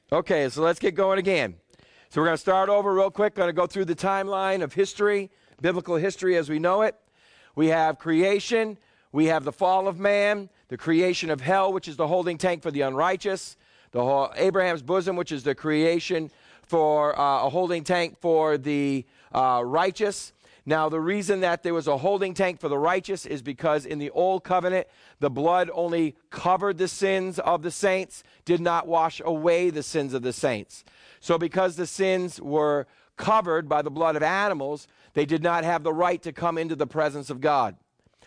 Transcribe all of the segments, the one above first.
Okay, so let's get going again. So we're going to start over real quick. Going to go through the timeline of history, biblical history as we know it. We have creation. We have the fall of man, the creation of hell, which is the holding tank for the unrighteous, Abraham's bosom, which is the creation for a holding tank for the righteous. Now, the reason that there was a holding tank for the righteous is because in the old covenant, the blood only covered the sins of the saints, did not wash away the sins of the saints. So because the sins were covered by the blood of animals, they did not have the right to come into the presence of God.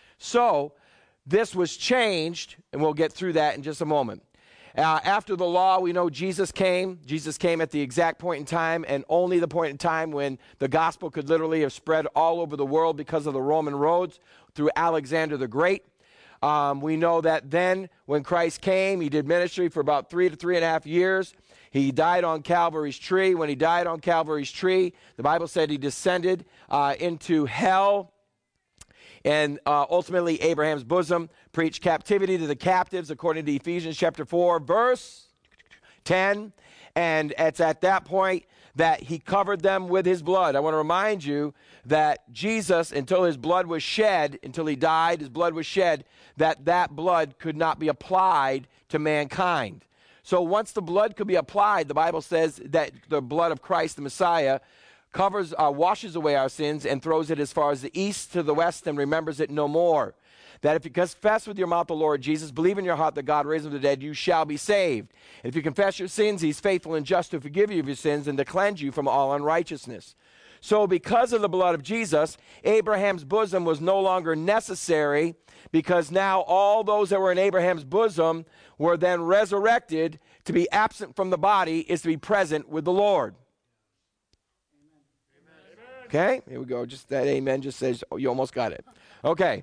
So this was changed, and we'll get through that in just a moment. After the law, we know Jesus came. Jesus came at the exact point in time, and only the point in time when the gospel could literally have spread all over the world because of the Roman roads through Alexander the Great. We know that then when Christ came, he did ministry for about 3 to 3.5 years. He died on Calvary's tree. When he died on Calvary's tree, the Bible said he descended into hell. And ultimately, Abraham's bosom preached captivity to the captives, according to Ephesians chapter 4, verse 10. And it's at that point that he covered them with his blood. I want to remind you that Jesus, until his blood was shed, until he died, his blood was shed, that blood could not be applied to mankind. So once the blood could be applied, the Bible says that the blood of Christ, the Messiah, covers, washes away our sins and throws it as far as the east to the west and remembers it no more. That if you confess with your mouth the Lord Jesus, believe in your heart that God raised him from the dead, you shall be saved. And if you confess your sins, he's faithful and just to forgive you of your sins and to cleanse you from all unrighteousness. So because of the blood of Jesus, Abraham's bosom was no longer necessary, because now all those that were in Abraham's bosom were then resurrected. To be absent from the body is to be present with the Lord. Okay, here we go. Just that amen just says, oh, you almost got it. Okay.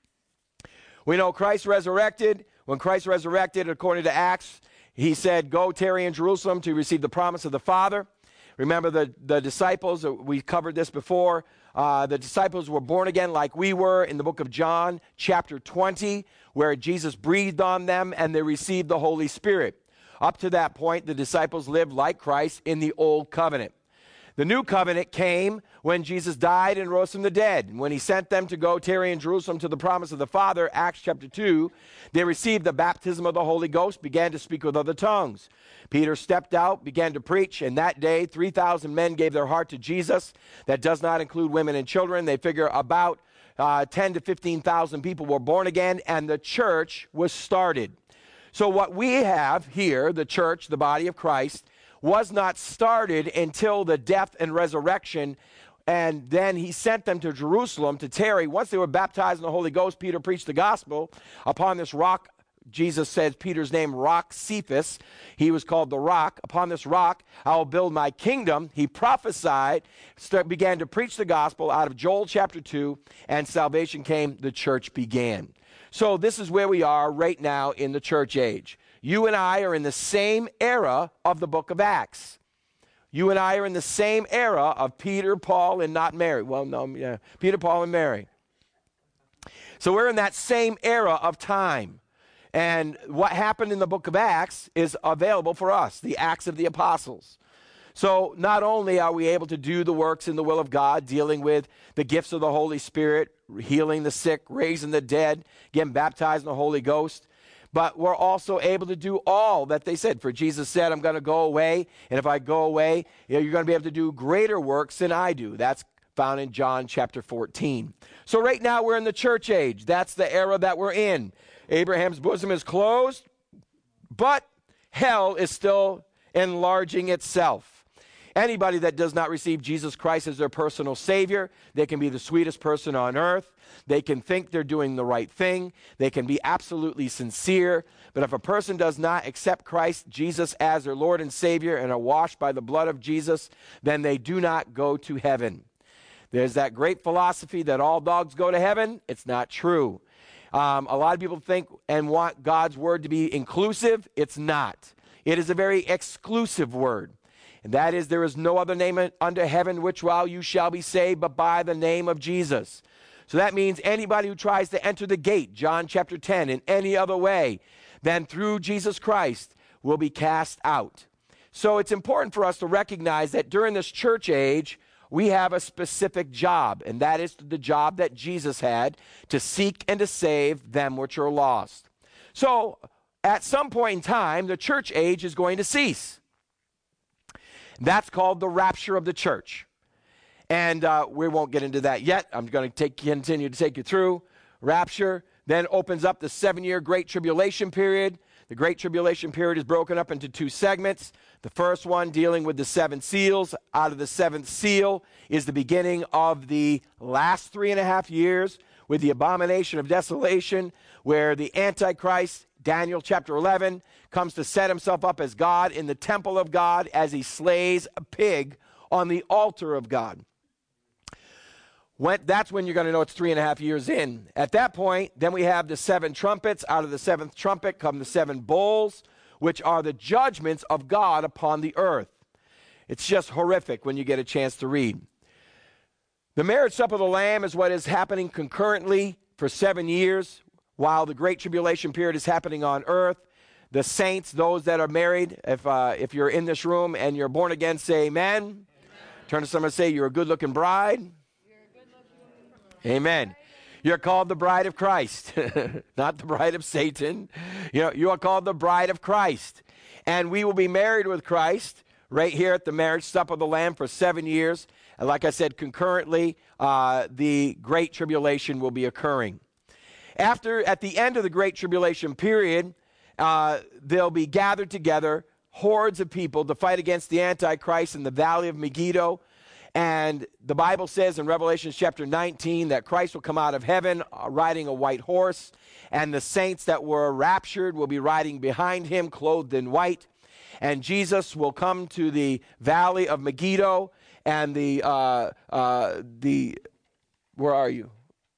We know Christ resurrected. When Christ resurrected, according to Acts, he said, go tarry in Jerusalem to receive the promise of the Father. Remember the disciples, we covered this before. The disciples were born again like we were in the book of John, chapter 20, where Jesus breathed on them and they received the Holy Spirit. Up to that point, the disciples lived like Christ in the old covenant. The new covenant came when Jesus died and rose from the dead. And when he sent them to go tarry in Jerusalem to the promise of the Father, Acts chapter 2, they received the baptism of the Holy Ghost, began to speak with other tongues. Peter stepped out, began to preach, and that day 3,000 men gave their heart to Jesus. That does not include women and children. They figure about 10 to 15,000 people were born again, and the church was started. So what we have here, the church, the body of Christ, was not started until the death and resurrection, and then he sent them to Jerusalem to tarry. Once they were baptized in the Holy Ghost, Peter preached the gospel. Upon this rock, Jesus says Peter's name, Rock Cephas. He was called the Rock. Upon this rock, I will build my kingdom. He prophesied, began to preach the gospel out of Joel chapter 2, and salvation came, the church began. So this is where we are right now in the church age. You and I are in the same era of the book of Acts. You and I are in the same era of Peter, Paul, and not Mary. Well, no, yeah, Peter, Paul, and Mary. So we're in that same era of time. And what happened in the book of Acts is available for us, the Acts of the Apostles. So not only are we able to do the works in the will of God, dealing with the gifts of the Holy Spirit, healing the sick, raising the dead, getting baptized in the Holy Ghost, but we're also able to do all that they said. For Jesus said, I'm going to go away, and if I go away, you're going to be able to do greater works than I do. That's found in John chapter 14. So right now we're in the church age. That's the era that we're in. Abraham's bosom is closed, but hell is still enlarging itself. Anybody that does not receive Jesus Christ as their personal Savior, they can be the sweetest person on earth. They can think they're doing the right thing. They can be absolutely sincere. But if a person does not accept Christ Jesus as their Lord and Savior and are washed by the blood of Jesus, then they do not go to heaven. There's that great philosophy that all dogs go to heaven. It's not true. A lot of people think and want God's word to be inclusive. It's not. It is a very exclusive word. And that is, there is no other name under heaven which while you shall be saved but by the name of Jesus. So that means anybody who tries to enter the gate, John chapter 10, in any other way than through Jesus Christ will be cast out. So it's important for us to recognize that during this church age, we have a specific job, and that is the job that Jesus had, to seek and to save them which are lost. So at some point in time, the church age is going to cease. That's called the rapture of the church. And we won't get into that yet. I'm going to continue to take you through. Rapture then opens up the 7-year Great Tribulation period. The Great Tribulation period is broken up into 2 segments. The first one dealing with the 7 seals. Out of the 7th seal is the beginning of the last 3.5 years with the abomination of desolation, where the Antichrist, Daniel chapter 11, comes to set himself up as God in the temple of God as he slays a pig on the altar of God. That's when you're going to know it's 3.5 years in. At that point, then we have the 7 trumpets. Out of the 7th trumpet come the 7 bowls, which are the judgments of God upon the earth. It's just horrific when you get a chance to read. The marriage supper of the Lamb is what is happening concurrently for 7 years while the Great Tribulation period is happening on earth. The saints, those that are married, if you're in this room and you're born again, say amen. Amen. Turn to someone and say, you're a good-looking bride. Amen. You're called the bride of Christ, not the bride of Satan. You are called the bride of Christ. And we will be married with Christ right here at the marriage supper of the Lamb for 7 years. And like I said, concurrently, the Great Tribulation will be occurring. At the end of the Great Tribulation period, they'll be gathered together, hordes of people, to fight against the Antichrist in the valley of Megiddo. And the Bible says in Revelation chapter 19 that Christ will come out of heaven riding a white horse, and the saints that were raptured will be riding behind him clothed in white. And Jesus will come to the valley of Megiddo and where are you?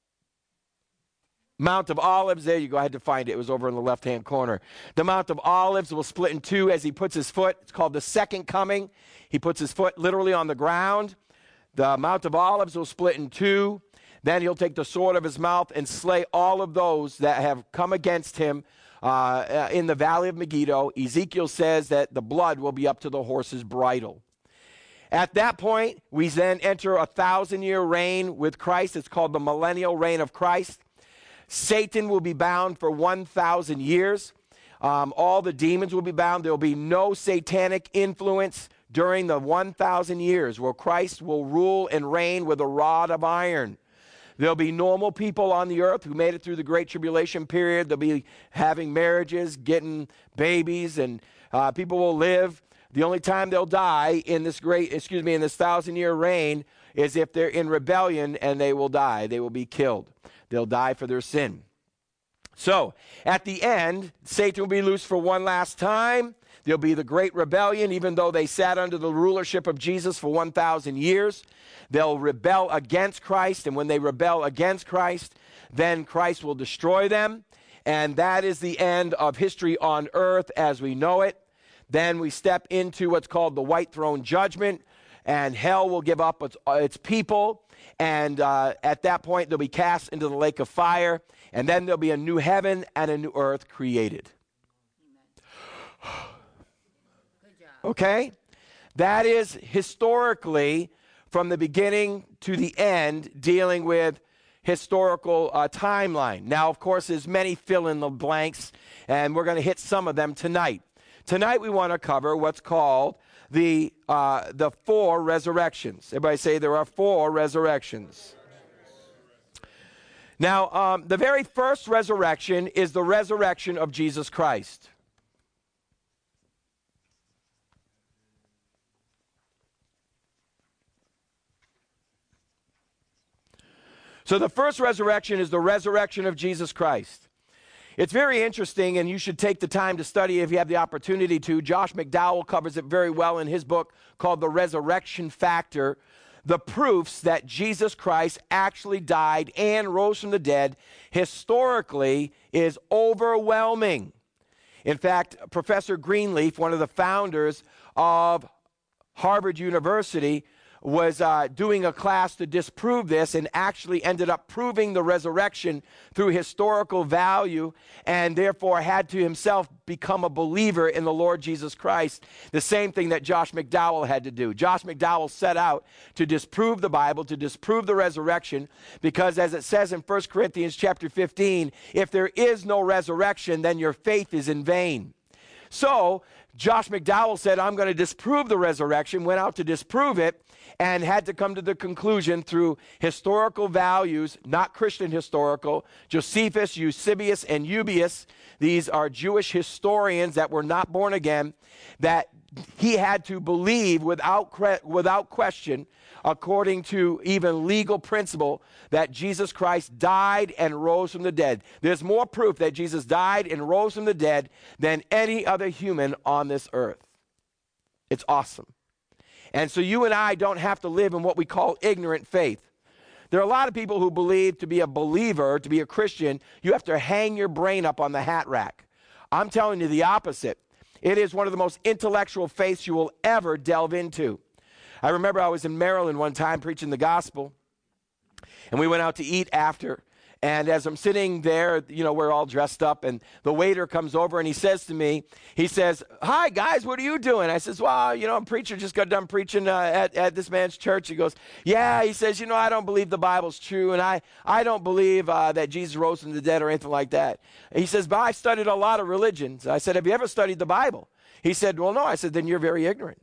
Mount of Olives. There you go. I had to find it. It was over in the left-hand corner. The Mount of Olives will split in 2 as he puts his foot. It's called the second coming. He puts his foot literally on the ground. The Mount of Olives will split in 2. Then he'll take the sword of his mouth and slay all of those that have come against him in the valley of Megiddo. Ezekiel says that the blood will be up to the horse's bridle. At that point, we then enter a 1,000-year reign with Christ. It's called the millennial reign of Christ. Satan will be bound for 1,000 years. All the demons will be bound. There will be no satanic influence during the 1,000 years where Christ will rule and reign with a rod of iron. There'll be normal people on the earth who made it through the Great Tribulation period. They'll be having marriages, getting babies, and people will live. The only time they'll die in this 1,000-year reign is if they're in rebellion, and they will die. They will be killed. They'll die for their sin. So, at the end, Satan will be loosed for one last time. There'll be the great rebellion, even though they sat under the rulership of Jesus for 1,000 years. They'll rebel against Christ, and when they rebel against Christ, then Christ will destroy them. And that is the end of history on earth as we know it. Then we step into what's called the white throne judgment, and hell will give up its people. And at that point, they'll be cast into the lake of fire. And then there'll be a new heaven and a new earth created. Okay? That is historically, from the beginning to the end, dealing with historical timeline. Now, of course, there's many fill-in-the-blanks, and we're going to hit some of them tonight. Tonight, we want to cover what's called the 4 resurrections. Everybody say there are 4 resurrections. Now, the very first resurrection is the resurrection of Jesus Christ. So the first resurrection is the resurrection of Jesus Christ. It's very interesting, and you should take the time to study if you have the opportunity to. Josh McDowell covers it very well in his book called The Resurrection Factor. The proofs that Jesus Christ actually died and rose from the dead historically is overwhelming. In fact, Professor Greenleaf, one of the founders of Harvard University, was doing a class to disprove this and actually ended up proving the resurrection through historical value, and therefore had to himself become a believer in the Lord Jesus Christ. The same thing that Josh McDowell had to do. Josh McDowell set out to disprove the Bible, to disprove the resurrection, because as it says in 1 Corinthians chapter 15, if there is no resurrection, then your faith is in vain. So Josh McDowell said, I'm going to disprove the resurrection, went out to disprove it, and had to come to the conclusion through historical values, not Christian historical. Josephus, Eusebius, and Eubius, these are Jewish historians that were not born again, that he had to believe without question, according to even legal principle, that Jesus Christ died and rose from the dead. There's more proof that Jesus died and rose from the dead than any other human on this earth. It's awesome. And so you and I don't have to live in what we call ignorant faith. There are a lot of people who believe to be a believer, to be a Christian, you have to hang your brain up on the hat rack. I'm telling you the opposite. It is one of the most intellectual faiths you will ever delve into. I remember I was in Maryland one time preaching the gospel, and we went out to eat after. And as I'm sitting there, we're all dressed up, and the waiter comes over and he says to me, he says, "Hi, guys, what are you doing?" I says, "Well, I'm preacher, just got done preaching at this man's church." He goes, "Yeah," he says, "I don't believe the Bible's true, and I don't believe that Jesus rose from the dead or anything like that." He says, "But I studied a lot of religions." I said, "Have you ever studied the Bible?" He said, "Well, no." I said, "Then you're very ignorant."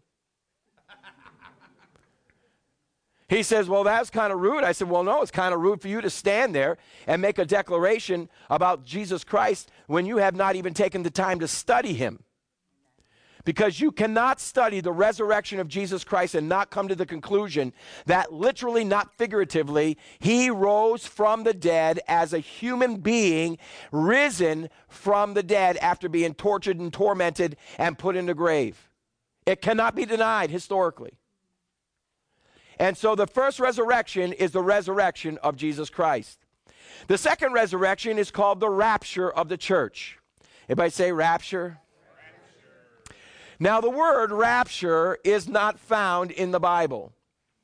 He says, "Well, that's kind of rude." I said, "Well, no, it's kind of rude for you to stand there and make a declaration about Jesus Christ when you have not even taken the time to study him. Because you cannot study the resurrection of Jesus Christ and not come to the conclusion that literally, not figuratively, he rose from the dead as a human being, risen from the dead after being tortured and tormented and put in the grave. It cannot be denied historically. And so the first resurrection is the resurrection of Jesus Christ. The second resurrection is called the rapture of the church. Everybody say rapture? Rapture. Now the word rapture is not found in the Bible.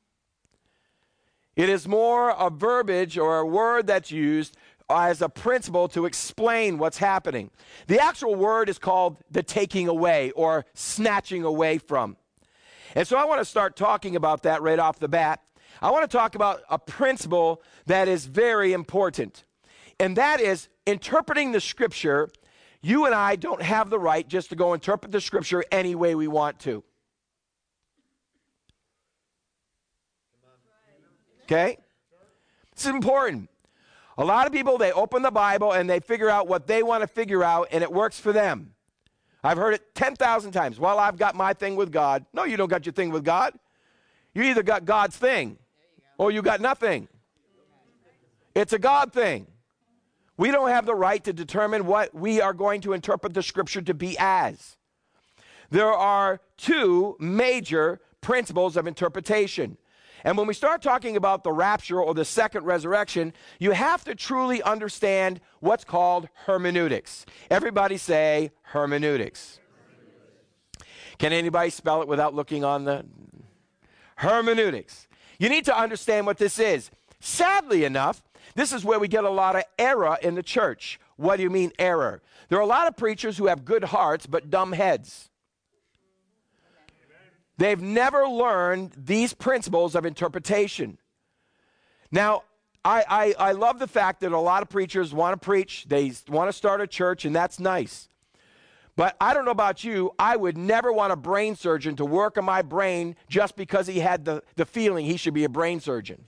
It is more a verbiage or a word that's used as a principle to explain what's happening. The actual word is called the taking away or snatching away from. And so I want to start talking about that right off the bat. I want to talk about a principle that is very important, and that is interpreting the Scripture. You and I don't have the right just to go interpret the Scripture any way we want to. Okay? This is important. A lot of people, they open the Bible and they figure out what they want to figure out, and it works for them. I've heard it 10,000 times. "Well, I've got my thing with God." No, you don't got your thing with God. You either got God's thing or you got nothing. It's a God thing. We don't have the right to determine what we are going to interpret the Scripture to be as. There are two major principles of interpretation. And when we start talking about the rapture or the second resurrection, you have to truly understand what's called hermeneutics. Everybody say hermeneutics. Can anybody spell it without looking on the hermeneutics? You need to understand what this is. Sadly enough, this is where we get a lot of error in the church. What do you mean error? There are a lot of preachers who have good hearts but dumb heads. They've never learned these principles of interpretation. Now, I love the fact that a lot of preachers want to preach. They want to start a church, and that's nice. But I don't know about you. I would never want a brain surgeon to work on my brain just because he had the feeling he should be a brain surgeon.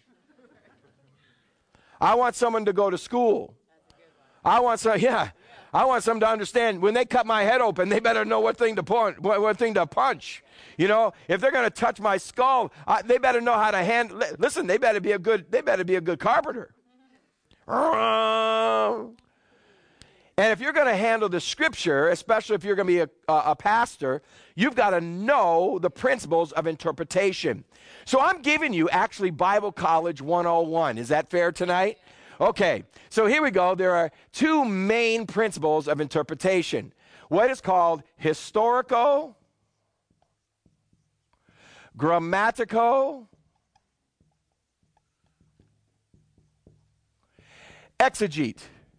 I want someone to go to school. I want someone to understand when they cut my head open, they better know what thing to punch. If they're going to touch my skull, they better know how to handle. Listen, they better be a good carpenter. And if you're going to handle the Scripture, especially if you're going to be a pastor, you've got to know the principles of interpretation. So I'm giving you actually Bible College 101. Is that fair tonight? Okay, so here we go. There are two main principles of interpretation. What is called historical, grammatical, Exegete.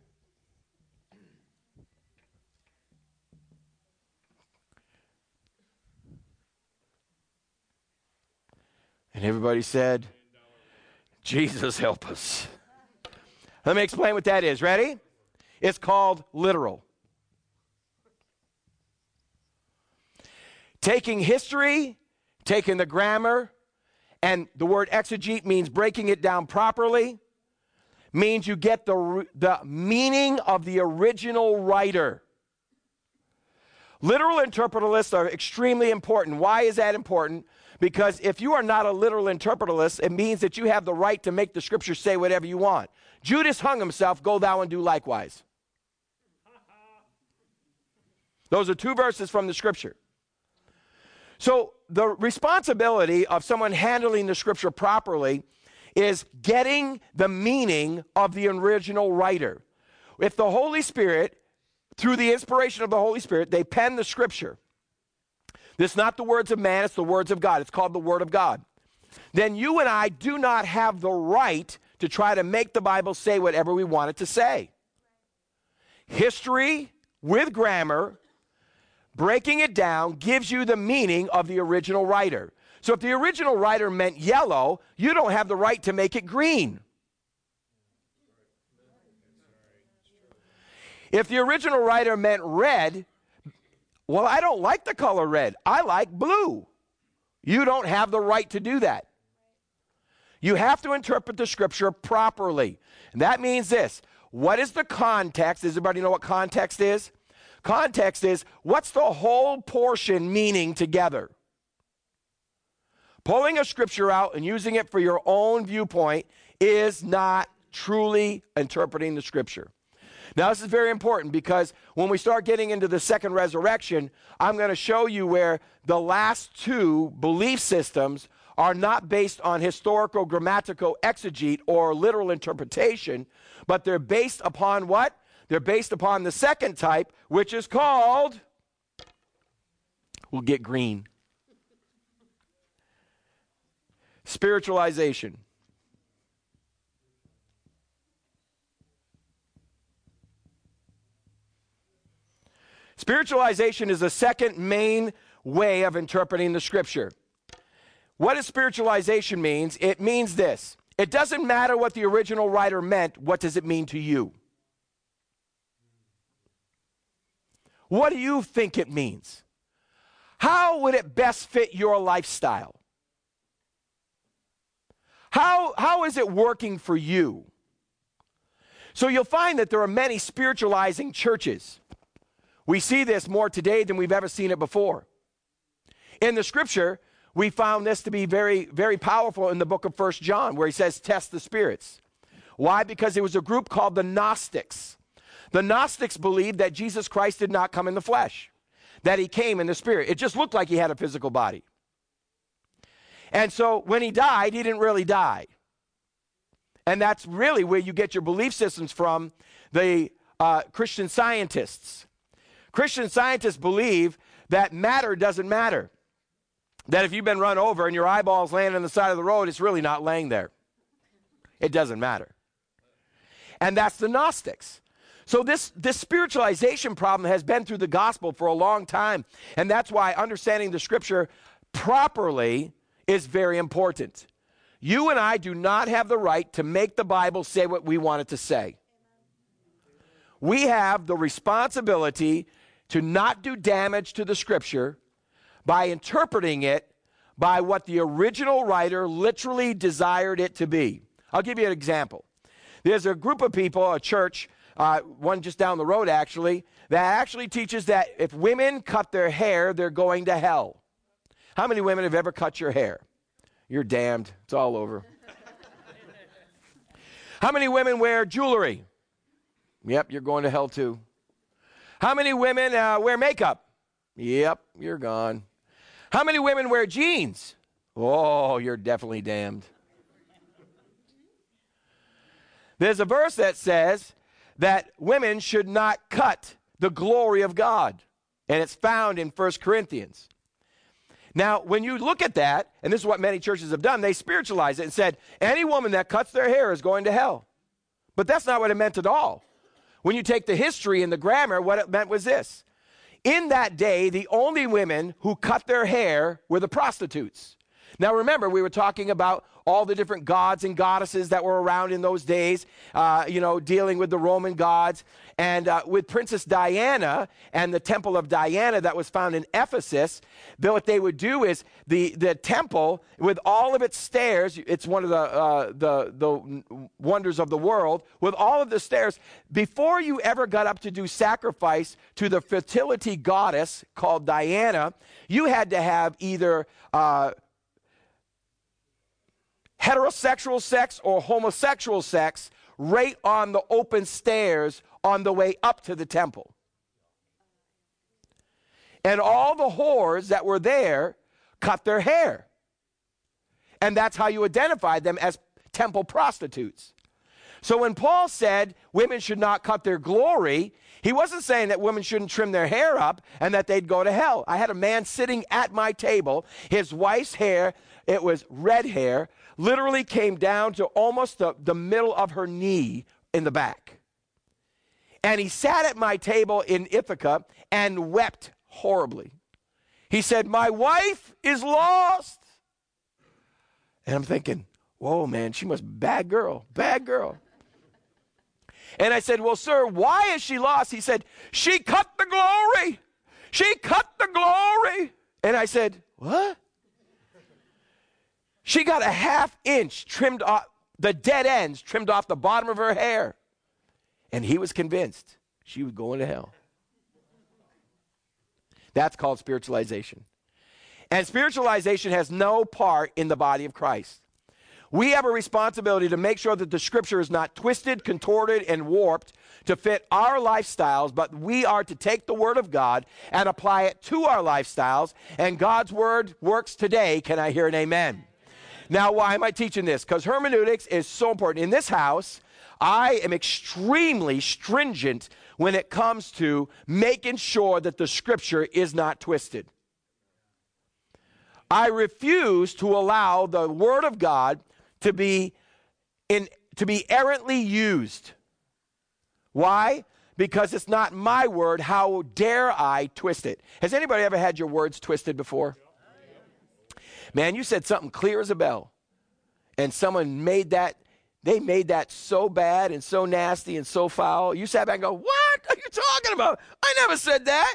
And everybody said, Jesus help us. Let me explain what that is. Ready? It's called literal. Taking history, taking the grammar, and the word exegete means breaking it down properly, means you get the meaning of the original writer. Literal interpreterlists are extremely important. Why is that important? Because if you are not a literal interpreterlist, it means that you have the right to make the scripture say whatever you want. Judas hung himself, go thou and do likewise. Those are two verses from the scripture. So the responsibility of someone handling the scripture properly is getting the meaning of the original writer. If the Holy Spirit, through the inspiration of the Holy Spirit, they pen the scripture, this is not the words of man, it's the words of God. It's called the Word of God. Then you and I do not have the right to try to make the Bible say whatever we want it to say. History with grammar, breaking it down, gives you the meaning of the original writer. So if the original writer meant yellow, you don't have the right to make it green. If the original writer meant red, well, I don't like the color red. I like blue. You don't have the right to do that. You have to interpret the scripture properly. And that means this. What is the context? Does everybody know what context is? Context is, what's the whole portion meaning together? Pulling a scripture out and using it for your own viewpoint is not truly interpreting the scripture. Now, this is very important because when we start getting into the second resurrection, I'm going to show you where the last two belief systems are not based on historical, grammatical exegete or literal interpretation, but they're based upon what? They're based upon the second type, which is called, we'll get green, spiritualization. Spiritualization is the second main way of interpreting the scripture. What does spiritualization mean? It means this. It doesn't matter what the original writer meant. What does it mean to you? What do you think it means? How would it best fit your lifestyle? How is it working for you? So you'll find that there are many spiritualizing churches. We see this more today than we've ever seen it before. In the scripture, we found this to be very, very powerful in the book of 1 John, where he says, test the spirits. Why? Because there was a group called the Gnostics. The Gnostics believed that Jesus Christ did not come in the flesh, that he came in the spirit. It just looked like he had a physical body. And so when he died, he didn't really die. And that's really where you get your belief systems from, the Christian Scientists. Christian Scientists believe that matter doesn't matter. That if you've been run over and your eyeball's laying on the side of the road, it's really not laying there. It doesn't matter. And that's the Gnostics. So this spiritualization problem has been through the gospel for a long time. And that's why understanding the scripture properly is very important. You and I do not have the right to make the Bible say what we want it to say. We have the responsibility to not do damage to the scripture by interpreting it by what the original writer literally desired it to be. I'll give you an example. There's a group of people, a church, one just down the road actually, that actually teaches that if women cut their hair, they're going to hell. How many women have ever cut your hair? You're damned. It's all over. How many women wear jewelry? Yep, you're going to hell too. How many women wear makeup? Yep, you're gone. How many women wear jeans? Oh, you're definitely damned. There's a verse that says that women should not cut the glory of God, and it's found in 1 Corinthians. Now, when you look at that, and this is what many churches have done, they spiritualize it and said, any woman that cuts their hair is going to hell. But that's not what it meant at all. When you take the history and the grammar, what it meant was this. In that day, the only women who cut their hair were the prostitutes. Now remember, we were talking about all the different gods and goddesses that were around in those days, dealing with the Roman gods. And with Princess Diana and the Temple of Diana that was found in Ephesus, what they would do is the temple, with all of its stairs, it's one of the wonders of the world, with all of the stairs, before you ever got up to do sacrifice to the fertility goddess called Diana, you had to have either heterosexual sex or homosexual sex right on the open stairs on the way up to the temple. And all the whores that were there cut their hair. And that's how you identified them as temple prostitutes. So when Paul said women should not cut their glory, he wasn't saying that women shouldn't trim their hair up and that they'd go to hell. I had a man sitting at my table. His wife's hair, it was red hair, literally came down to almost the middle of her knee in the back. And he sat at my table in Ithaca and wept horribly. He said, "My wife is lost." And I'm thinking, whoa, man, she must be bad girl. And I said, "Well, sir, why is she lost?" He said, "She cut the glory. She cut the glory." And I said, "What?" She got a ½ inch trimmed off, the dead ends trimmed off the bottom of her hair. And he was convinced she was going to hell. That's called spiritualization. And spiritualization has no part in the body of Christ. We have a responsibility to make sure that the scripture is not twisted, contorted, and warped to fit our lifestyles, but we are to take the word of God and apply it to our lifestyles, and God's word works today. Can I hear an amen? Now, why am I teaching this? Because hermeneutics is so important. In this house, I am extremely stringent when it comes to making sure that the scripture is not twisted. I refuse to allow the word of God to be errantly used. Why? Because it's not my word. How dare I twist it? Has anybody ever had your words twisted before? Man, you said something clear as a bell, and someone made that so bad and so nasty and so foul. You sat back and go, "What are you talking about? I never said that."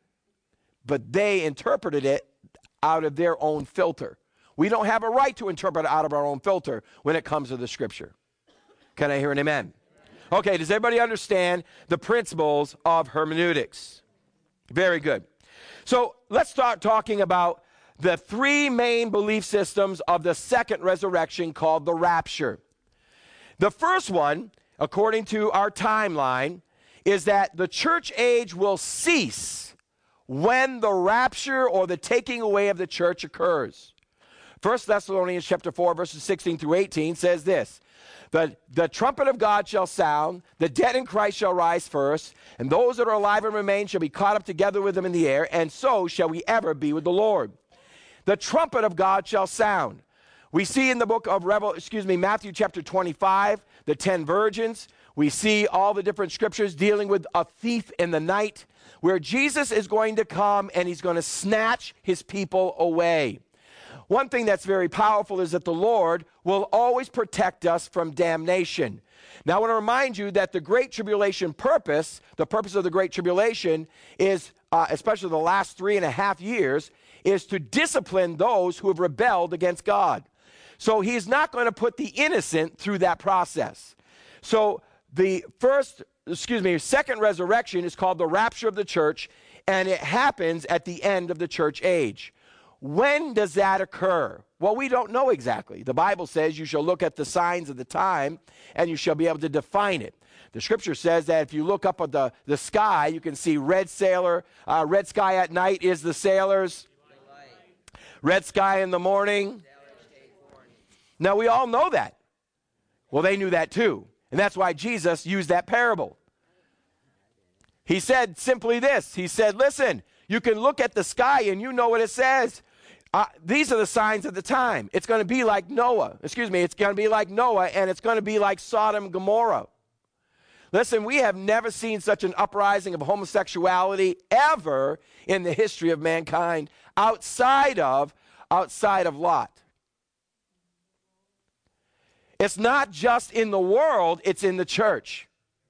But they interpreted it out of their own filter. We don't have a right to interpret it out of our own filter when it comes to the scripture. Can I hear an amen? Okay, does everybody understand the principles of hermeneutics? Very good. So let's start talking about the three main belief systems of the second resurrection called the rapture. The first one, according to our timeline, is that the church age will cease when the rapture or the taking away of the church occurs. 1 Thessalonians chapter 4, verses 16 through 18 says this: The trumpet of God shall sound, the dead in Christ shall rise first, and those that are alive and remain shall be caught up together with them in the air, and so shall we ever be with the Lord. The trumpet of God shall sound. We see in the book of Matthew chapter 25, the 10 virgins. We see all the different scriptures dealing with a thief in the night, where Jesus is going to come and he's going to snatch his people away. One thing that's very powerful is that the Lord will always protect us from damnation. Now, I want to remind you that the Great Tribulation purpose, the purpose of the Great Tribulation is, especially the last 3.5 years, is to discipline those who have rebelled against God. So he's not going to put the innocent through that process. So the second resurrection is called the rapture of the church, and it happens at the end of the church age. When does that occur? Well, we don't know exactly. The Bible says you shall look at the signs of the time, and you shall be able to define it. The scripture says that if you look up at the sky, you can see red sky at night is the sailors, red sky in the morning. Now, we all know that. Well, they knew that too. And that's why Jesus used that parable. He said simply this. He said, listen, you can look at the sky and you know what it says. These are the signs of the time. It's going to be like Noah. It's going to be like Noah, and it's going to be like Sodom and Gomorrah. Listen, we have never seen such an uprising of homosexuality ever in the history of mankind outside of Lot. It's not just in the world, it's in the church.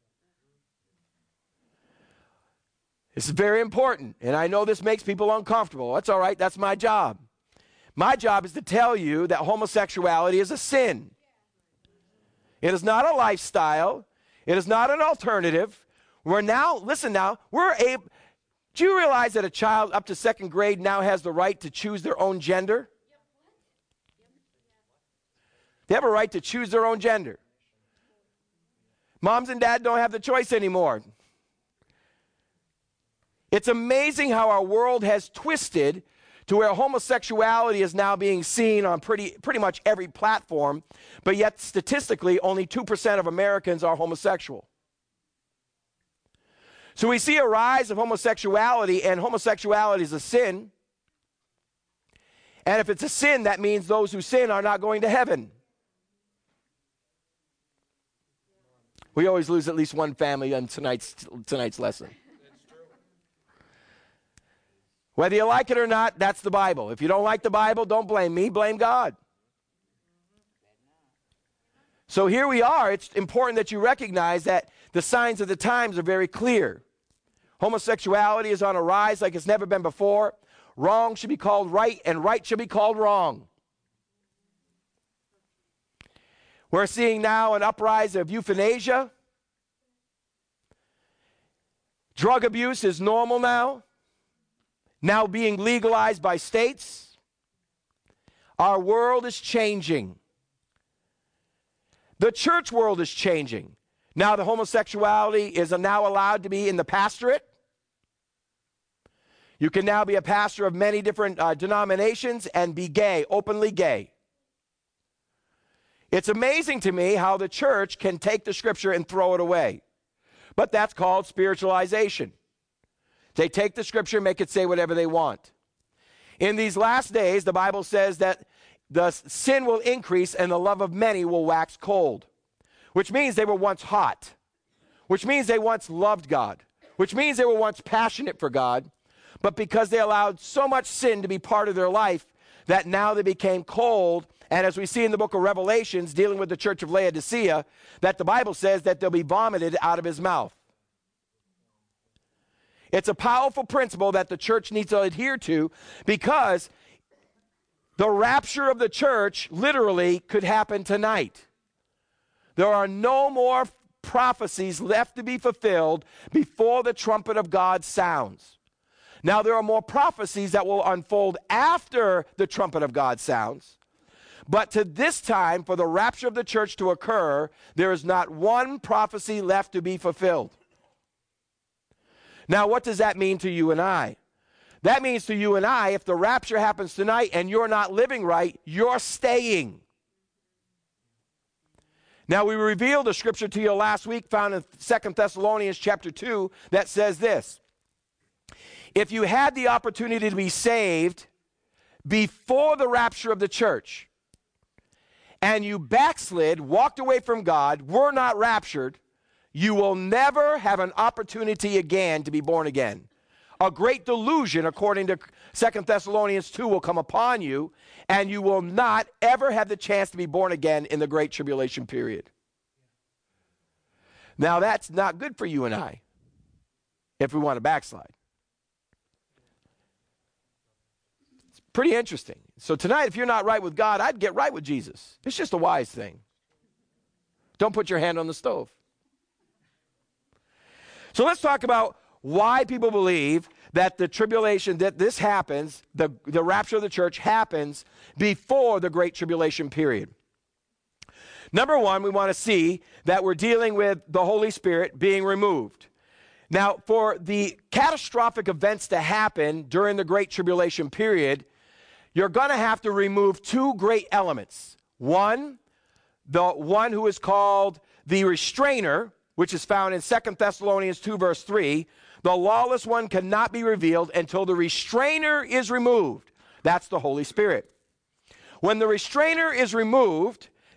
This is very important, and I know this makes people uncomfortable. That's all right, that's my job. My job is to tell you that homosexuality is a sin. It is not a lifestyle. It is not an alternative. Do you realize that a child up to second grade now has the right to choose their own gender? They have a right to choose their own gender. Moms and dads don't have the choice anymore. It's amazing how our world has twisted to where homosexuality is now being seen on pretty much every platform, but yet statistically only 2% of Americans are homosexual. So we see a rise of homosexuality, and homosexuality is a sin. And if it's a sin, that means those who sin are not going to heaven. We always lose at least one family on tonight's lesson. Whether you like it or not, that's the Bible. If you don't like the Bible, don't blame me, blame God. So here we are. It's important that you recognize that the signs of the times are very clear. Homosexuality is on a rise like it's never been before. Wrong should be called right, and right should be called wrong. We're seeing now an uprising of euthanasia. Drug abuse is normal now being legalized by states. Our world is changing. The church world is changing. Now the homosexuality is now allowed to be in the pastorate. You can now be a pastor of many different denominations and be gay, openly gay. It's amazing to me how the church can take the scripture and throw it away. But that's called spiritualization. They take the scripture and make it say whatever they want. In these last days, the Bible says that the sin will increase and the love of many will wax cold, which means they were once hot, which means they once loved God, which means they were once passionate for God, but because they allowed so much sin to be part of their life that now they became cold. And as we see in the book of Revelations, dealing with the church of Laodicea, that the Bible says that they'll be vomited out of his mouth. It's a powerful principle that the church needs to adhere to, because the rapture of the church literally could happen tonight. There are no more prophecies left to be fulfilled before the trumpet of God sounds. Now, there are more prophecies that will unfold after the trumpet of God sounds. But to this time, for the rapture of the church to occur, there is not one prophecy left to be fulfilled. Now, what does that mean to you and I? That means to you and I, if the rapture happens tonight and you're not living right, you're staying. Now, we revealed a scripture to you last week found in 2 Thessalonians chapter 2 that says this. If you had the opportunity to be saved before the rapture of the church, and you backslid, walked away from God, were not raptured, you will never have an opportunity again to be born again. A great delusion, according to 2 Thessalonians 2, will come upon you, and you will not ever have the chance to be born again in the Great Tribulation period. Now, that's not good for you and I if we want to backslide. It's pretty interesting. So tonight, if you're not right with God, I'd get right with Jesus. It's just a wise thing. Don't put your hand on the stove. So let's talk about why people believe that the tribulation, that this happens, the rapture of the church happens before the Great Tribulation period. Number one, we want to see that we're dealing with the Holy Spirit being removed. Now, for the catastrophic events to happen during the Great Tribulation period, you're going to have to remove two great elements. One, the one who is called the restrainer, which is found in 2 Thessalonians 2, verse 3. The lawless one cannot be revealed until the restrainer is removed. That's the Holy Spirit. When the restrainer is removed,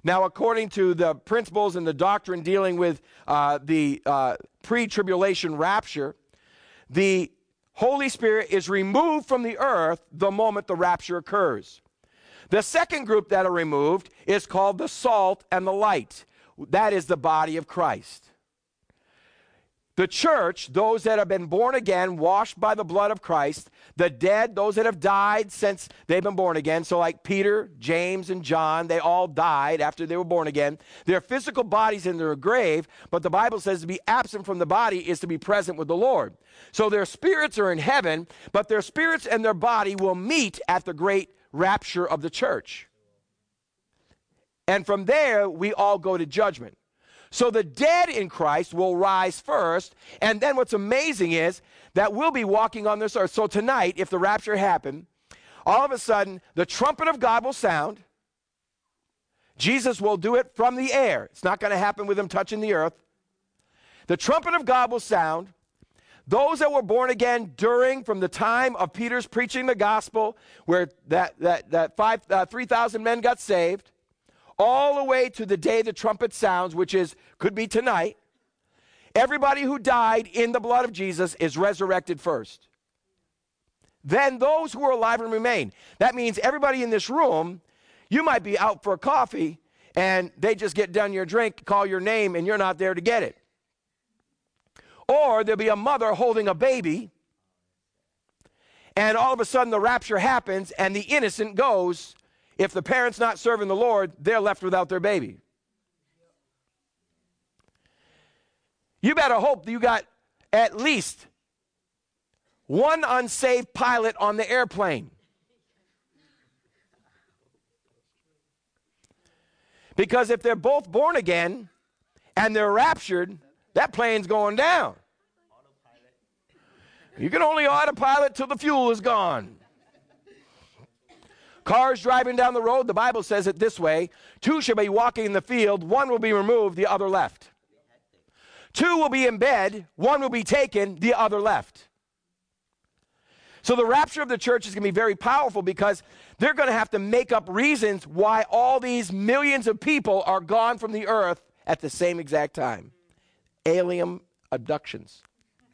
Now, according to the principles and the doctrine dealing with the pre-tribulation rapture, the Holy Spirit is removed from the earth the moment the rapture occurs. The second group that are removed is called the salt and the light. That is the body of Christ. The church, those that have been born again, washed by the blood of Christ, the dead, those that have died since they've been born again, so like Peter, James, and John, they all died after they were born again. Their physical bodies in their grave, but the Bible says to be absent from the body is to be present with the Lord. So their spirits are in heaven, but their spirits and their body will meet at the great rapture of the church. And from there, we all go to judgment. So the dead in Christ will rise first, and then what's amazing is that we'll be walking on this earth. So tonight, if the rapture happened, all of a sudden, the trumpet of God will sound. Jesus will do it from the air. It's not going to happen with him touching the earth. The trumpet of God will sound. Those that were born again from the time of Peter's preaching the gospel, where that 3,000 men got saved, all the way to the day the trumpet sounds, which could be tonight, everybody who died in the blood of Jesus is resurrected first. Then those who are alive and remain. That means everybody in this room, you might be out for a coffee, and they just get done your drink, call your name, and you're not there to get it. Or there'll be a mother holding a baby, and all of a sudden the rapture happens, and the innocent goes. If the parent's not serving the Lord, they're left without their baby. You better hope that you got at least one unsaved pilot on the airplane. Because if they're both born again and they're raptured, that plane's going down. You can only autopilot till the fuel is gone. Cars driving down the road, the Bible says it this way: two shall be walking in the field, one will be removed, the other left. Two will be in bed, one will be taken, the other left. So the rapture of the church is going to be very powerful, because they're going to have to make up reasons why all these millions of people are gone from the earth at the same exact time. Alien abductions.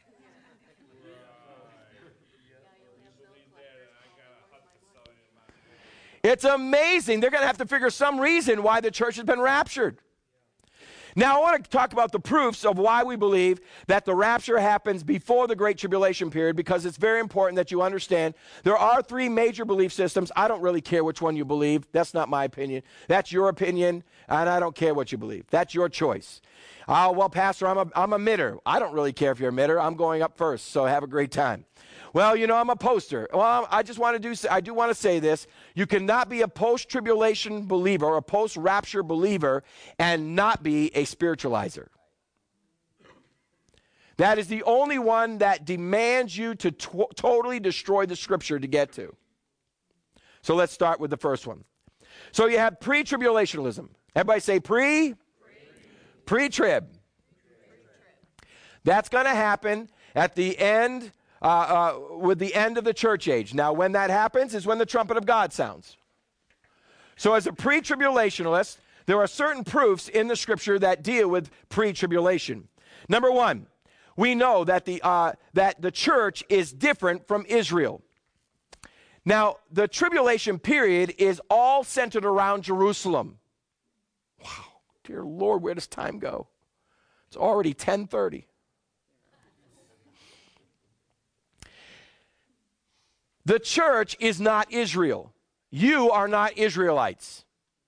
It's amazing. They're going to have to figure some reason why the church has been raptured. Now, I want to talk about the proofs of why we believe that the rapture happens before the Great Tribulation period, because it's very important that you understand there are three major belief systems. I don't really care which one you believe. That's not my opinion. That's your opinion, and I don't care what you believe. That's your choice. Well, Pastor, I'm a midder. I don't really care if you're a midder. I'm going up first, so have a great time. Well, I'm a poster. Well, I do want to say this. You cannot be a post-tribulation believer or a post-rapture believer and not be a spiritualizer. That is the only one that demands you to totally destroy the scripture to get to. So let's start with the first one. So you have pre-tribulationism. Everybody say pre-trib. That's going to happen at the end, with the end of the church age. Now, when that happens is when the trumpet of God sounds. So as a pre-tribulationalist, there are certain proofs in the scripture that deal with pre-tribulation. Number one, we know that the church is different from Israel. Now, the tribulation period is all centered around Jerusalem. Wow, dear Lord, where does time go? It's already 10:30. The church is not Israel. You are not Israelites.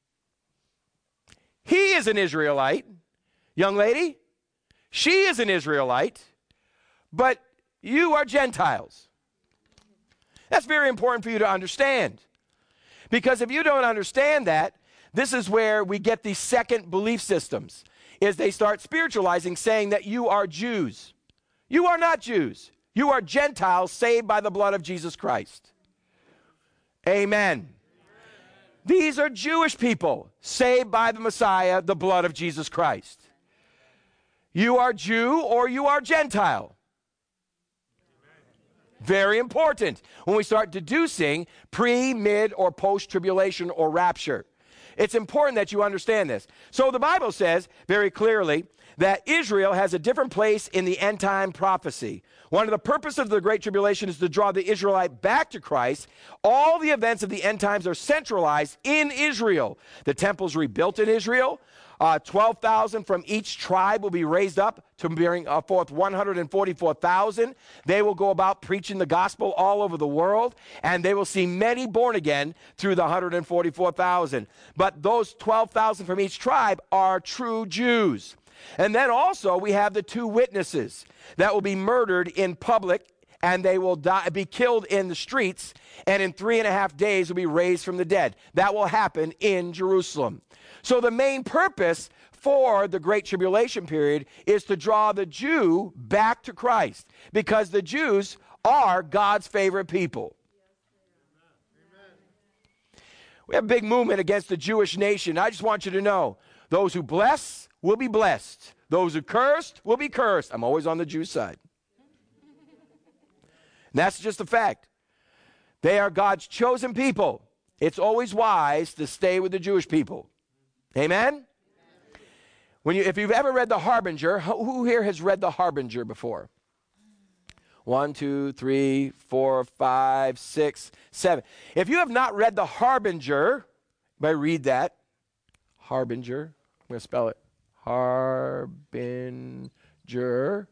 He is an Israelite, young lady. She is an Israelite, but you are Gentiles. That's very important for you to understand. Because if you don't understand that, this is where we get these second belief systems, is they start spiritualizing, saying that you are Jews. You are not Jews. You are Gentiles saved by the blood of Jesus Christ. Amen. These are Jewish people saved by the Messiah, the blood of Jesus Christ. You are Jew or you are Gentile. Very important when we start deducing pre, mid, or post-tribulation or rapture. It's important that you understand this. So the Bible says very clearly that Israel has a different place in the end time prophecy. One of the purposes of the Great Tribulation is to draw the Israelite back to Christ. All the events of the end times are centralized in Israel. The temple's rebuilt in Israel. 12,000 from each tribe will be raised up to bring forth 144,000. They will go about preaching the gospel all over the world, and they will see many born again through the 144,000. But those 12,000 from each tribe are true Jews. And then also we have the 2 witnesses that will be murdered in public, and they will be killed in the streets, and in 3.5 days will be raised from the dead. That will happen in Jerusalem. So the main purpose for the Great Tribulation period is to draw the Jew back to Christ, because the Jews are God's favorite people. We have a big movement against the Jewish nation. I just want you to know, those who bless will be blessed. Those who cursed will be cursed. I'm always on the Jew side. And that's just a fact. They are God's chosen people. It's always wise to stay with the Jewish people. Amen? If you've ever read The Harbinger, who here has read The Harbinger before? 1, 2, 3, 4, 5, 6, 7. If you have not read The Harbinger, read that. Harbinger. I'm going to spell it. Harbinger.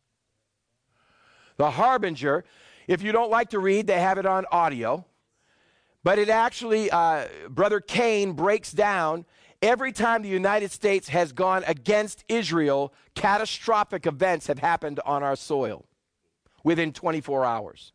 The Harbinger. If you don't like to read, they have it on audio. But it actually, Brother Kane breaks down every time the United States has gone against Israel, catastrophic events have happened on our soil within 24 hours.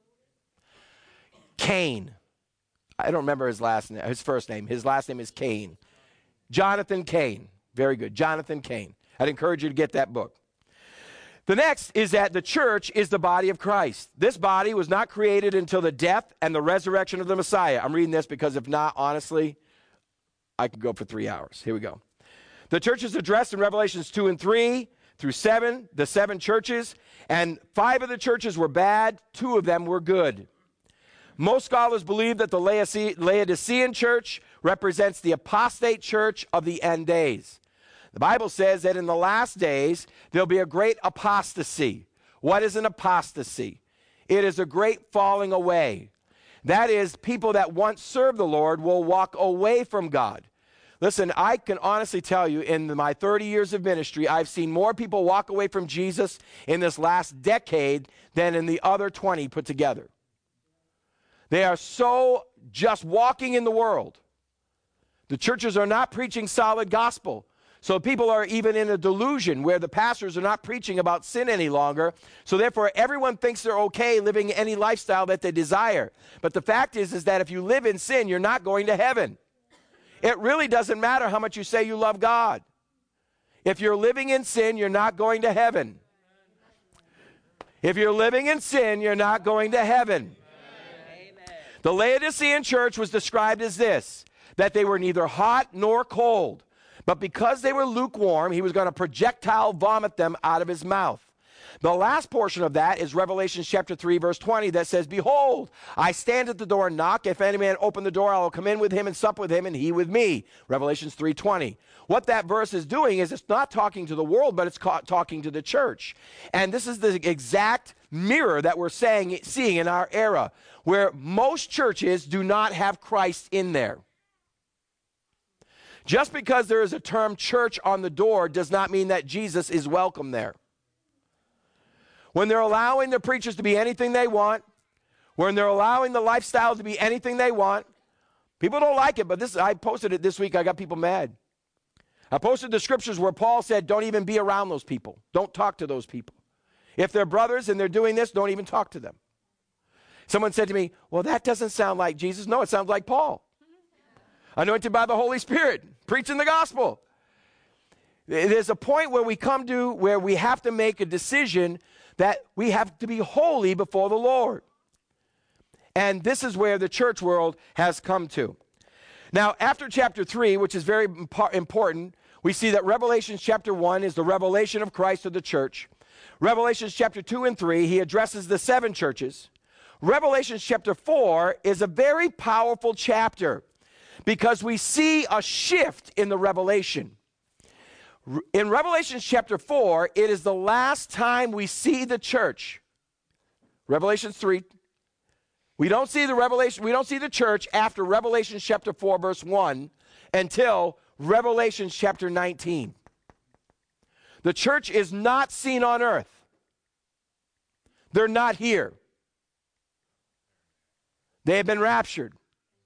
Kane. I don't remember his first name. His last name is Kane. Jonathan Kane. Very good. Jonathan Kane. I'd encourage you to get that book. The next is that the church is the body of Christ. This body was not created until the death and the resurrection of the Messiah. I'm reading this because if not, honestly, I could go for 3 hours. Here we go. The church is addressed in Revelations 2 and 3 through 7, the 7 churches, and 5 of the churches were bad, 2 of them were good. Most scholars believe that the Laodicean church represents the apostate church of the end days. The Bible says that in the last days, there'll be a great apostasy. What is an apostasy? It is a great falling away. That is, people that once served the Lord will walk away from God. Listen, I can honestly tell you, in my 30 years of ministry, I've seen more people walk away from Jesus in this last decade than in the other 20 put together. They are so just walking in the world. The churches are not preaching solid gospel. So people are even in a delusion where the pastors are not preaching about sin any longer. So therefore, everyone thinks they're okay living any lifestyle that they desire. But the fact is that if you live in sin, you're not going to heaven. It really doesn't matter how much you say you love God. If you're living in sin, you're not going to heaven. If you're living in sin, you're not going to heaven. Amen. The Laodicean church was described as this, that they were neither hot nor cold. But because they were lukewarm, he was going to projectile vomit them out of his mouth. The last portion of that is Revelation chapter 3, verse 20, that says, "Behold, I stand at the door and knock. If any man open the door, I will come in with him and sup with him, and he with me." Revelations 3:20. What that verse is doing is it's not talking to the world, but it's talking to the church. And this is the exact mirror that we're seeing in our era, where most churches do not have Christ in there. Just because there is a term church on the door does not mean that Jesus is welcome there. When they're allowing the preachers to be anything they want, when they're allowing the lifestyle to be anything they want, people don't like it, but I posted it this week. I got people mad. I posted the scriptures where Paul said, don't even be around those people. Don't talk to those people. If they're brothers and they're doing this, don't even talk to them. Someone said to me, well, that doesn't sound like Jesus. No, it sounds like Paul. Anointed by the Holy Spirit, preaching the gospel. There's a point where we come to where we have to make a decision that we have to be holy before the Lord. And this is where the church world has come to. Now, after chapter 3, which is very important, we see that Revelation chapter 1 is the revelation of Christ to the church. Revelation chapter 2 and 3, he addresses the 7 churches. Revelation chapter 4 is a very powerful chapter, because we see a shift in the revelation. In Revelation chapter 4, it is the last time we see the church. Revelation 3. We don't see the church after Revelation chapter 4, verse 1 until Revelation chapter 19. The church is not seen on earth. They're not here. They have been raptured.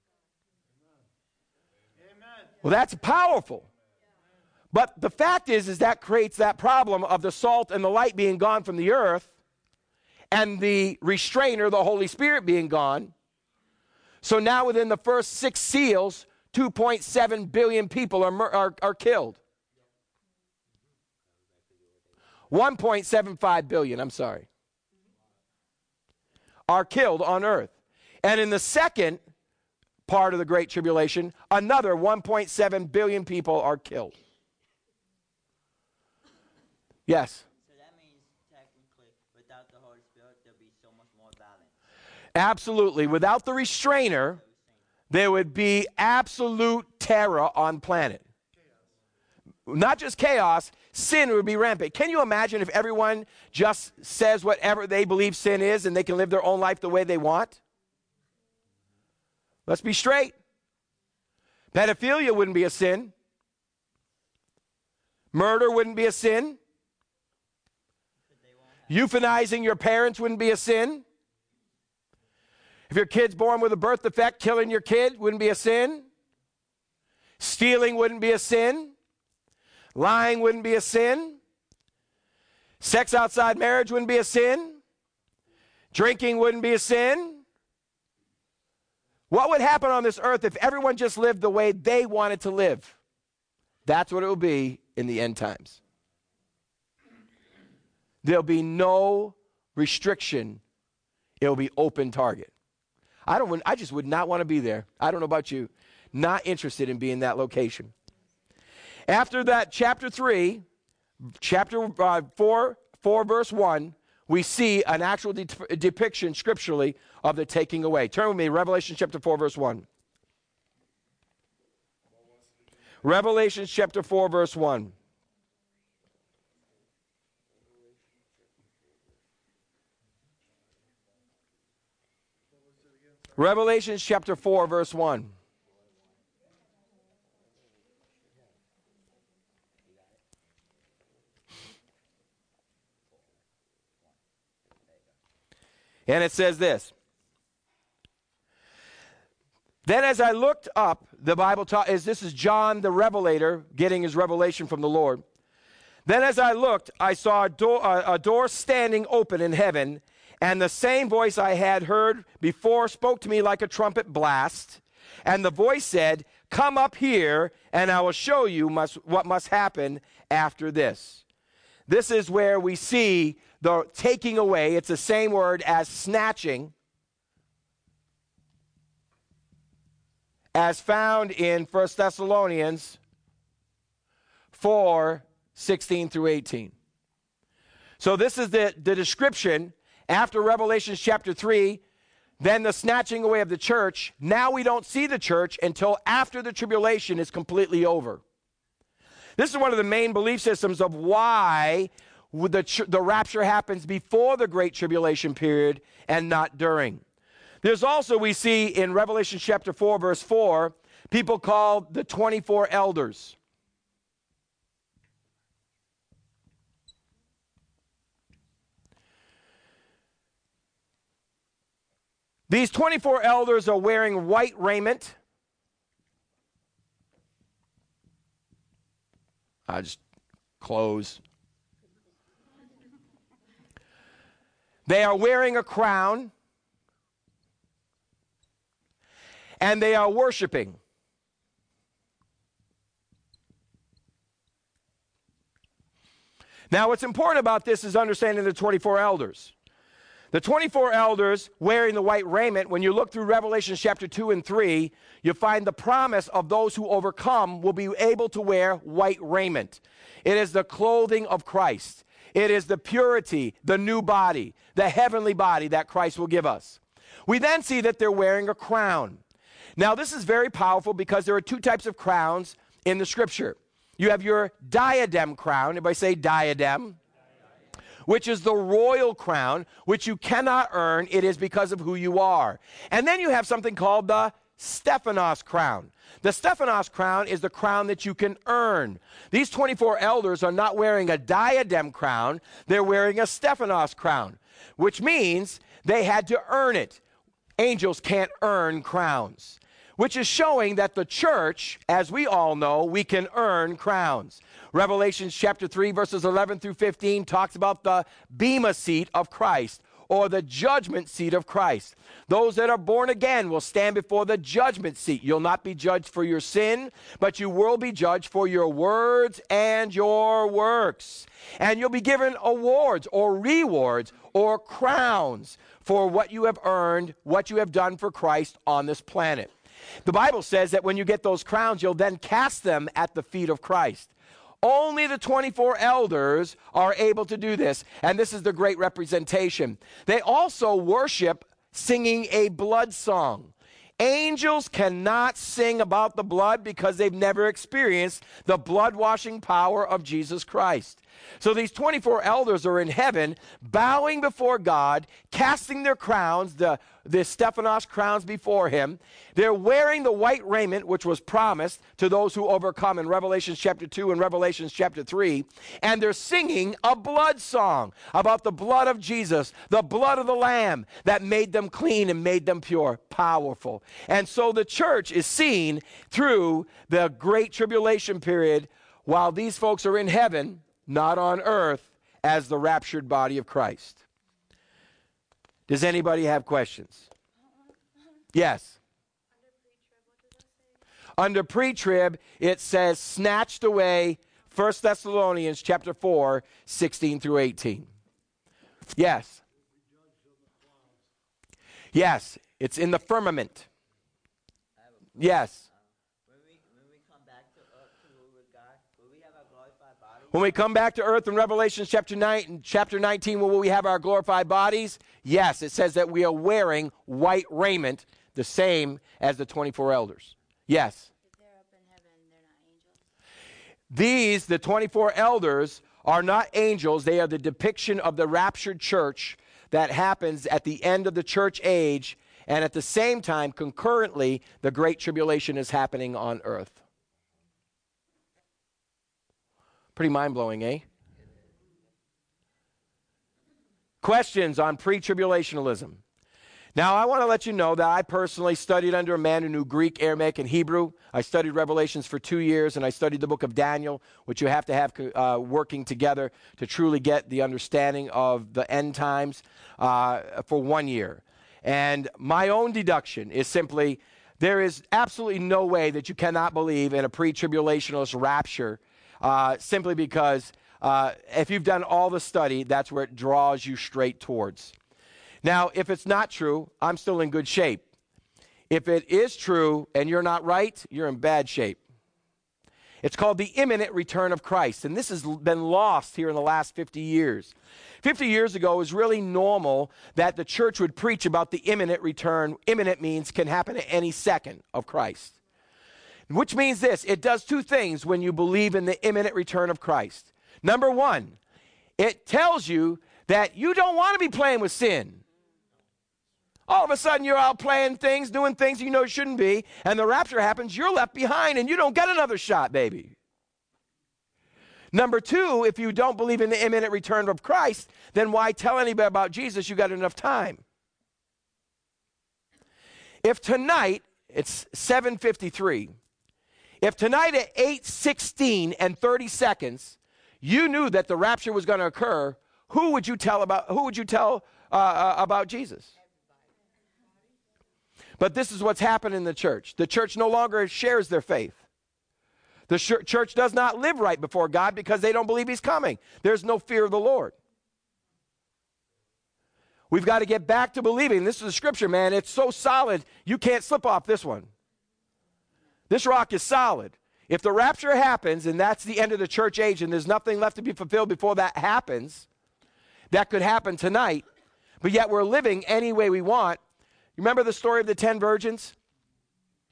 Well, that's powerful. But the fact is that creates that problem of the salt and the light being gone from the earth and the restrainer, the Holy Spirit, being gone. So now within the first 6 seals, 2.7 billion people are killed. 1.75 billion, I'm sorry, are killed on earth. And in the second part of the Great Tribulation, another 1.7 billion people are killed. Yes? So that means technically, without the Holy Spirit, there'll be so much more balance. Absolutely. Without the restrainer, there would be absolute terror on planet. Not just chaos, sin would be rampant. Can you imagine if everyone just says whatever they believe sin is and they can live their own life the way they want? Let's be straight. Pedophilia wouldn't be a sin. Murder wouldn't be a sin. Euthanizing your parents wouldn't be a sin. If your kid's born with a birth defect, killing your kid wouldn't be a sin. Stealing wouldn't be a sin. Lying wouldn't be a sin. Sex outside marriage wouldn't be a sin. Drinking wouldn't be a sin. What would happen on this earth if everyone just lived the way they wanted to live? That's what it will be in the end times. There'll be no restriction. It'll be open target. I just would not want to be there. I don't know about you. Not interested in being in that location. After that, chapter 3, chapter 4 verse 1, we see an actual depiction scripturally of the taking away. Turn with me, Revelation chapter 4, verse 1. Revelation chapter 4, verse 1. Revelation chapter 4, verse 1. And it says this. Then as I looked up, the Bible this is John the Revelator getting his revelation from the Lord. Then as I looked, I saw a door standing open in heaven, and the same voice I had heard before spoke to me like a trumpet blast. And the voice said, "Come up here, and I will show you what must happen after this." This is where we see the taking away. It's the same word as snatching, as found in 1 Thessalonians 4, 16 through 18. So this is the description after Revelation chapter 3, then the snatching away of the church. Now we don't see the church until after the tribulation is completely over. This is one of the main belief systems of why the rapture happens before the Great Tribulation period and not during. There's also, we see in Revelation chapter 4, verse 4, people called the 24 elders. These 24 elders are wearing white raiment. Just clothes. They are wearing a crown. And they are worshiping. Now, what's important about this is understanding the 24 elders. The 24 elders wearing the white raiment, when you look through Revelation chapter 2 and 3, you find the promise of those who overcome will be able to wear white raiment. It is the clothing of Christ. It is the purity, the new body, the heavenly body that Christ will give us. We then see that they're wearing a crown. Now, this is very powerful because there are two types of crowns in the scripture. You have your diadem crown. Everybody say diadem. Which is the royal crown, which you cannot earn. It is because of who you are. And then you have something called the Stephanos crown. The Stephanos crown is the crown that you can earn. These 24 elders are not wearing a diadem crown. They're wearing a Stephanos crown, which means they had to earn it. Angels can't earn crowns, which is showing that the church, as we all know, we can earn crowns. Revelation chapter 3, verses 11 through 15 talks about the bema seat of Christ, or the judgment seat of Christ. Those that are born again will stand before the judgment seat. You'll not be judged for your sin, but you will be judged for your words and your works. And you'll be given awards or rewards or crowns for what you have earned, what you have done for Christ on this planet. The Bible says that when you get those crowns, you'll then cast them at the feet of Christ. Only the 24 elders are able to do this, and this is the great representation. They also worship singing a blood song. Angels cannot sing about the blood because they've never experienced the blood-washing power of Jesus Christ. So these 24 elders are in heaven, bowing before God, casting their crowns, the Stephanos crowns before him. They're wearing the white raiment, which was promised to those who overcome in Revelation chapter 2 and Revelation chapter 3. And they're singing a blood song about the blood of Jesus, the blood of the Lamb that made them clean and made them pure. Powerful. And so the church is seen through the great tribulation period while these folks are in heaven, not on earth, as the raptured body of Christ. Does anybody have questions? Yes. Under pre-trib, it says snatched away, 1 Thessalonians chapter 4, 16 through 18. Yes. Yes, it's in the firmament. Yes. When we come back to earth to rule with God, will we have a glorified body? When we come back to earth in Revelation chapter 19, will we have our glorified bodies? Yes, it says that we are wearing white raiment, the same as the 24 elders. Yes. If they're up in heaven, they're not angels? These, the 24 elders, are not angels. They are the depiction of the raptured church that happens at the end of the church age, and at the same time, concurrently, the Great Tribulation is happening on earth. Pretty mind-blowing, eh? Questions on pre-tribulationalism. Now, I want to let you know that I personally studied under a man who knew Greek, Aramaic, and Hebrew. I studied Revelations for 2 years, and I studied the book of Daniel, which you have to have working together to truly get the understanding of the end times for 1 year. And my own deduction is simply, there is absolutely no way that you cannot believe in a pre-tribulationalist rapture simply because if you've done all the study, that's where it draws you straight towards. Now, if it's not true, I'm still in good shape. If it is true and you're not right, you're in bad shape. It's called the imminent return of Christ, and this has been lost here in the last 50 years. 50 years ago, it was really normal that the church would preach about the imminent return. Imminent means can happen at any second of Christ, which means this. It does two things when you believe in the imminent return of Christ. Number one, it tells you that you don't want to be playing with sin. All of a sudden, you're out playing things, doing things you know you shouldn't be, and the rapture happens, you're left behind, and you don't get another shot, baby. Number two, if you don't believe in the imminent return of Christ, then why tell anybody about Jesus? You got enough time. If tonight, it's 7:53, if tonight at 8:16 and 30 seconds, you knew that the rapture was going to occur, who would you tell about Jesus? But this is what's happened in the church. The church no longer shares their faith. The church does not live right before God because they don't believe he's coming. There's no fear of the Lord. We've got to get back to believing. This is the scripture, man. It's so solid, you can't slip off this one. This rock is solid. If the rapture happens, and that's the end of the church age, and there's nothing left to be fulfilled before that happens, that could happen tonight, but yet we're living any way we want. Remember the story of the 10 virgins?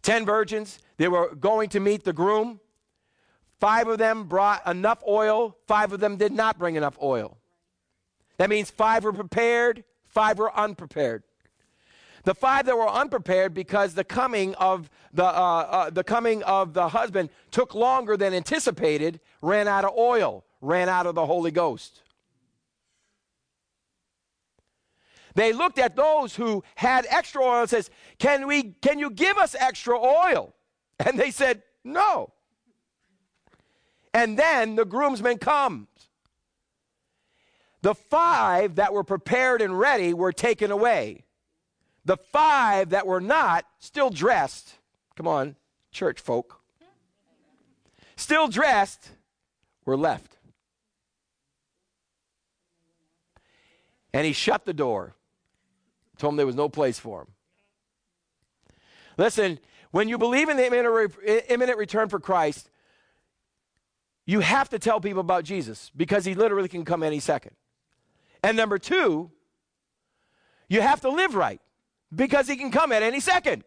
10 virgins, they were going to meet the groom. 5 of them brought enough oil. 5 of them did not bring enough oil. That means 5 were prepared, 5 were unprepared. The 5 that were unprepared, because the coming of the husband took longer than anticipated, ran out of oil, ran out of the Holy Ghost. They looked at those who had extra oil and says, can you give us extra oil? And they said, no. And then the groomsman comes. The 5 that were prepared and ready were taken away. The 5 that were not, still dressed, come on, church folk, still dressed, were left. And he shut the door. Told them there was no place for him. Listen, when you believe in the imminent return for Christ, you have to tell people about Jesus, because he literally can come any second. And number 2, you have to live right, because he can come at any second.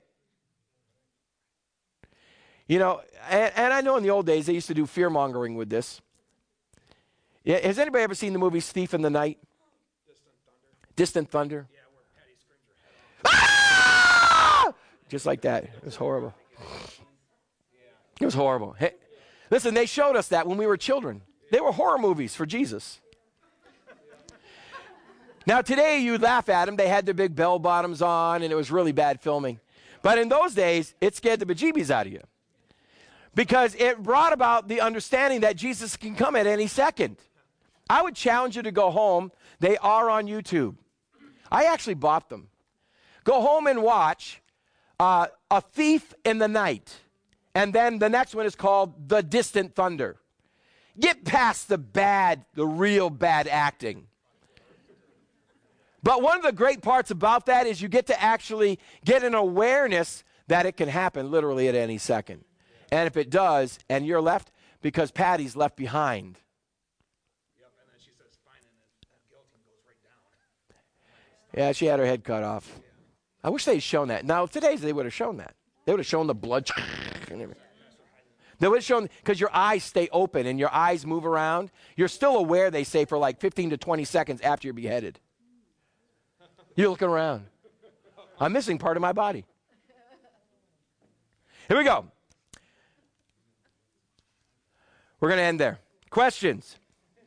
You know, and I know in the old days they used to do fear-mongering with this. Yeah, has anybody ever seen the movie Thief in the Night? Distant Thunder? Yeah, where Patty screams her head off. Ah! Just like that. It was horrible. It was horrible. Hey, listen, they showed us that when we were children. They were horror movies for Jesus. Now, today you laugh at them. They had their big bell bottoms on, and it was really bad filming. But in those days, it scared the bejeebies out of you, because it brought about the understanding that Jesus can come at any second. I would challenge you to go home. They are on YouTube. I actually bought them. Go home and watch A Thief in the Night. And then the next one is called The Distant Thunder. Get past the real bad acting. But one of the great parts about that is you get to actually get an awareness that it can happen literally at any second. And if it does, and you're left, because Patty's left behind. Yep, and then she says, fine, and that guillotine goes right down. Yeah, she had her head cut off. I wish they'd shown that. Now, today's they would have shown that. They would have shown the blood. They would have shown, because your eyes stay open and your eyes move around. You're still aware, they say, for like 15 to 20 seconds after you're beheaded. You're looking around. I'm missing part of my body. Here we go. We're going to end there. Questions?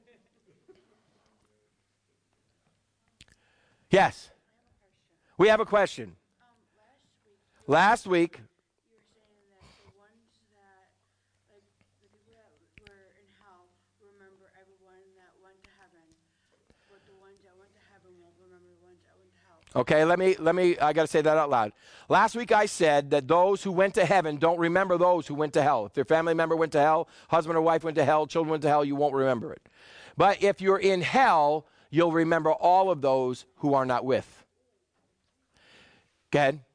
Yes. We have a question. Last week. You were saying that the ones that, like, the people that were in hell remember everyone that went to heaven, but the ones that went to heaven won't remember the ones that went to hell. Okay, I got to say that out loud. Last week I said that those who went to heaven don't remember those who went to hell. If their family member went to hell, husband or wife went to hell, children went to hell, you won't remember it. But if you're in hell, you'll remember all of those who are not with. Go ahead.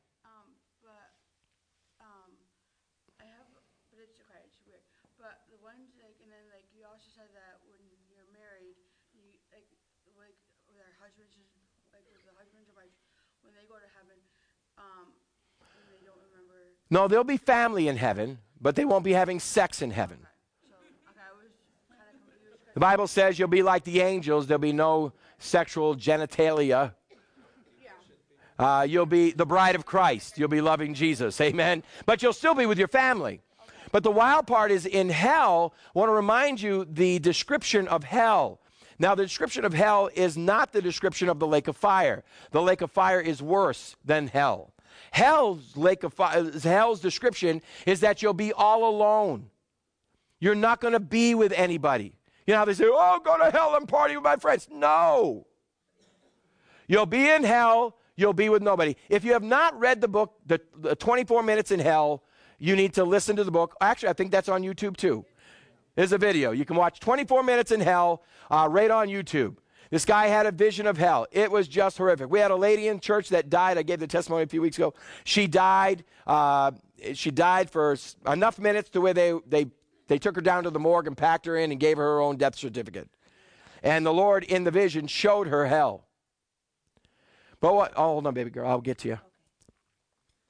I have, but it's okay, it's weird. But the ones, like, and then, like, you also said that when you're married, you, like with our husbands, like, with the husbands and wives, when they go to heaven, and they don't remember. No, there'll be family in heaven, but they won't be having sex in heaven. So, okay, I was kind of confused. The Bible says you'll be like the angels. There'll be no sexual genitalia. You'll be the bride of Christ. You'll be loving Jesus. Amen. But you'll still be with your family. But the wild part is in hell, I want to remind you the description of hell. Now, the description of hell is not the description of the lake of fire. The lake of fire is worse than hell. Hell's description is that you'll be all alone. You're not going to be with anybody. You know how they say, oh, go to hell and party with my friends. No. You'll be in hell. You'll be with nobody. If you have not read the book, the 24 Minutes in Hell, you need to listen to the book. Actually, I think that's on YouTube too. There's a video. You can watch 24 Minutes in Hell right on YouTube. This guy had a vision of hell. It was just horrific. We had a lady in church that died. I gave the testimony a few weeks ago. She died. She died for enough minutes to where they took her down to the morgue and packed her in and gave her own death certificate. And the Lord in the vision showed her hell. But what? Oh, hold on, baby girl. I'll get to you.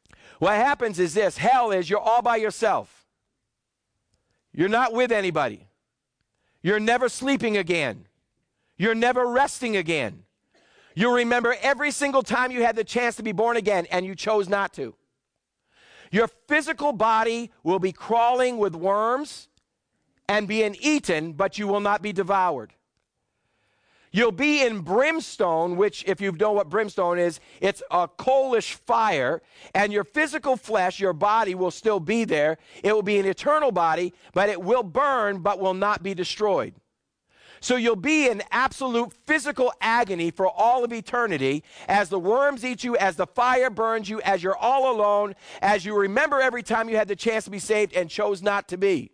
What happens is this. Hell is you're all by yourself. You're not with anybody. You're never sleeping again. You're never resting again. You remember every single time you had the chance to be born again and you chose not to. Your physical body will be crawling with worms and being eaten, but you will not be devoured. You'll be in brimstone, which, if you know what brimstone is, it's a coalish fire, and your physical flesh, your body, will still be there. It will be an eternal body, but it will burn, but will not be destroyed. So you'll be in absolute physical agony for all of eternity as the worms eat you, as the fire burns you, as you're all alone, as you remember every time you had the chance to be saved and chose not to be.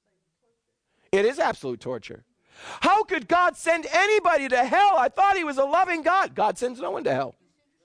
It is absolute torture. How could God send anybody to hell? I thought he was a loving God. God sends no one to hell.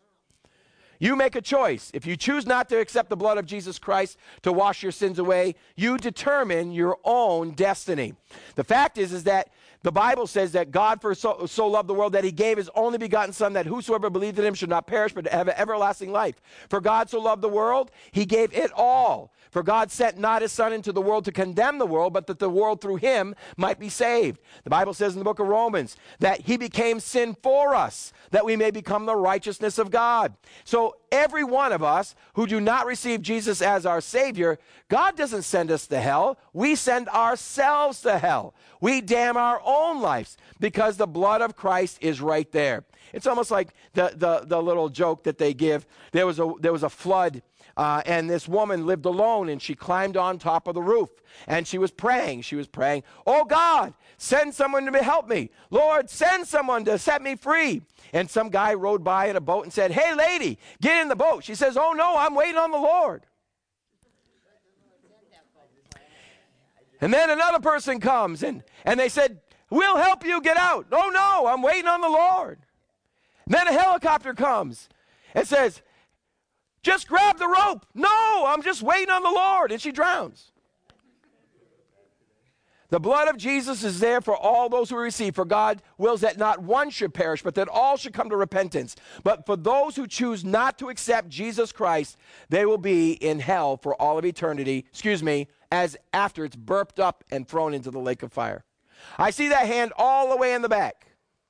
You make a choice. If you choose not to accept the blood of Jesus Christ to wash your sins away, you determine your own destiny. The fact is that the Bible says that God so loved the world that he gave his only begotten Son, that whosoever believed in him should not perish but have everlasting life. For God so loved the world, he gave it all. For God sent not his Son into the world to condemn the world, but that the world through him might be saved. The Bible says in the book of Romans that he became sin for us, that we may become the righteousness of God. So every one of us who do not receive Jesus as our Savior, God doesn't send us to hell. We send ourselves to hell. We damn our own lives because the blood of Christ is right there. It's almost like the little joke that they give. There was a flood. And this woman lived alone, and she climbed on top of the roof, and she was praying. Oh, God, send someone to help me. Lord, send someone to set me free. And some guy rode by in a boat and said, hey, lady, get in the boat. She says, oh, no, I'm waiting on the Lord. And then another person comes, and they said, we'll help you get out. Oh, no, I'm waiting on the Lord. And then a helicopter comes and says, just grab the rope. No, I'm just waiting on the Lord. And she drowns. The blood of Jesus is there for all those who receive. For God wills that not one should perish, but that all should come to repentance. But for those who choose not to accept Jesus Christ, they will be in hell for all of eternity. As after it's burped up and thrown into the lake of fire. I see that hand all the way in the back.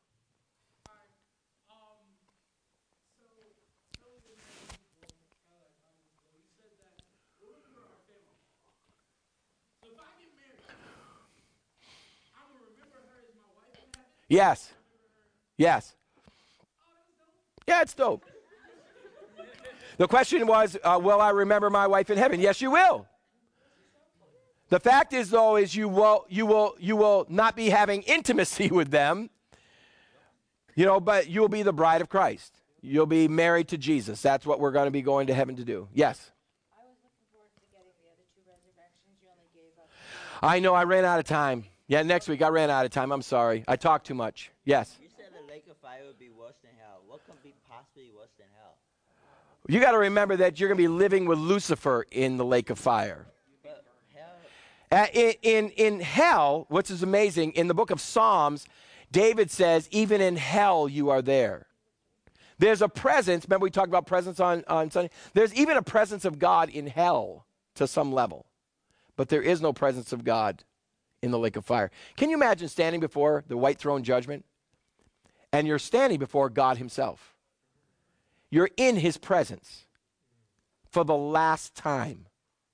Yes. Yes. Yeah, it's dope. The question was, will I remember my wife in heaven? Yes, you will. The fact is, though, is you will not be having intimacy with them, but you'll be the bride of Christ. You'll be married to Jesus. That's what we're going to be going to heaven to do. Yes. I was looking forward to getting the other 2 resurrections. You only gave up. I know, I ran out of time. Yeah, next week I ran out of time. I'm sorry. I talked too much. Yes. You said the lake of fire would be worse than hell. What can be possibly worse than hell? You got to remember that you're going to be living with Lucifer in the lake of fire. But hell, In hell, which is amazing, in the book of Psalms, David says, even in hell you are there. There's a presence. Remember we talked about presence on Sunday? There's even a presence of God in hell to some level. But there is no presence of God in the lake of fire. Can you imagine standing before the white throne judgment? And you're standing before God himself. You're in his presence for the last time.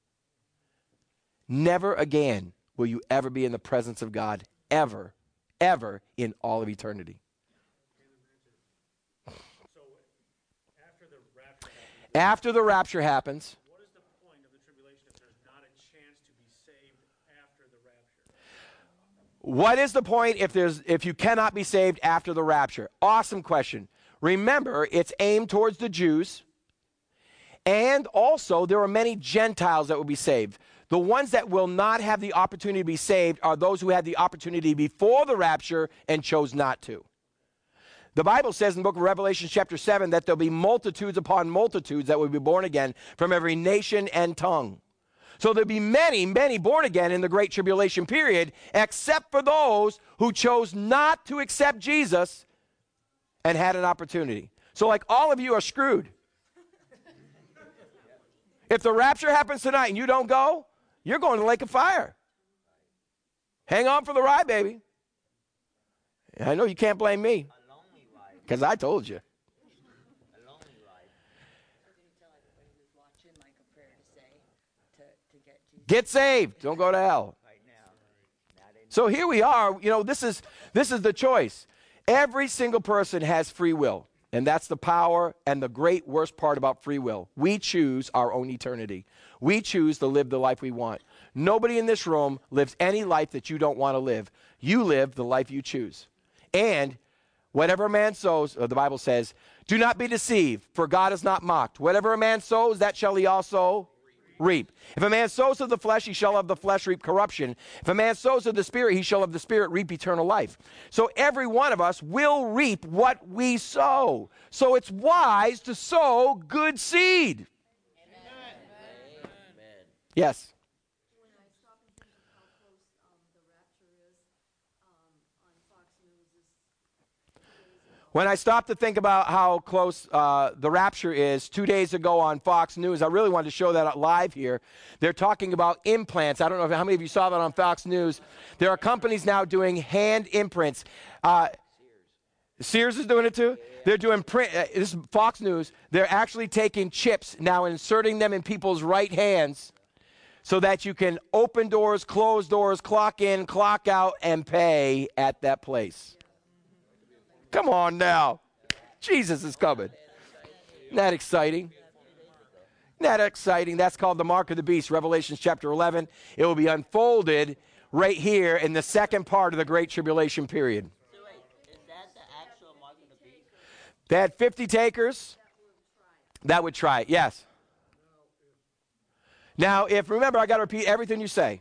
Never again will you ever be in the presence of God, ever, ever in all of eternity. So after the rapture happens, After the rapture happens, what is the point of the tribulation if there's not a chance to be saved after the rapture? what is the point if you cannot be saved after the rapture? Awesome question. Remember, it's aimed towards the Jews, and also there are many Gentiles that will be saved. The ones that will not have the opportunity to be saved are those who had the opportunity before the rapture and chose not to. The Bible says in the book of Revelation chapter 7 that there'll be multitudes upon multitudes that will be born again from every nation and tongue. So there'll be many, many born again in the Great Tribulation period, except for those who chose not to accept Jesus and had an opportunity. So like all of you are screwed. If the rapture happens tonight and you don't go, you're going to the lake of fire. Hang on for the ride, baby. I know you can't blame me A lonely ride. because I told you. A lonely ride. So did you tell everybody who's watching, like a prayer to say, to get Jesus? Get saved. Don't go to hell. Right now. Now they So here we are. You know, this is the choice. Every single person has free will. And that's the power and the great worst part about free will. We choose our own eternity. We choose to live the life we want. Nobody in this room lives any life that you don't want to live. You live the life you choose. And whatever a man sows, the Bible says, do not be deceived, for God is not mocked. Whatever a man sows, that shall he also reap. If a man sows of the flesh, he shall of the flesh reap corruption. If a man sows of the Spirit, he shall of the Spirit reap eternal life. So every one of us will reap what we sow. So it's wise to sow good seed. Amen. Yes. When I stop and think of how close the rapture is on Fox News is 2 days ago. When I stop to think about how close the rapture is, 2 days ago on Fox News, I really wanted to show that live here. They're talking about implants. I don't know how many of you saw that on Fox News. There are companies now doing hand imprints. Sears is doing it too. They're doing print. This is Fox News. They're actually taking chips now and inserting them in people's right hands so that you can open doors, close doors, clock in, clock out, and pay at that place. Come on now. Jesus is coming. Isn't that exciting? Isn't that exciting? That's called the mark of the beast, Revelation chapter 11. It will be unfolded right here in the second part of the Great Tribulation period. So wait, is that the actual mark of the beast? They had 50 takers that would try it, yes. Now, remember, I got to repeat everything you say.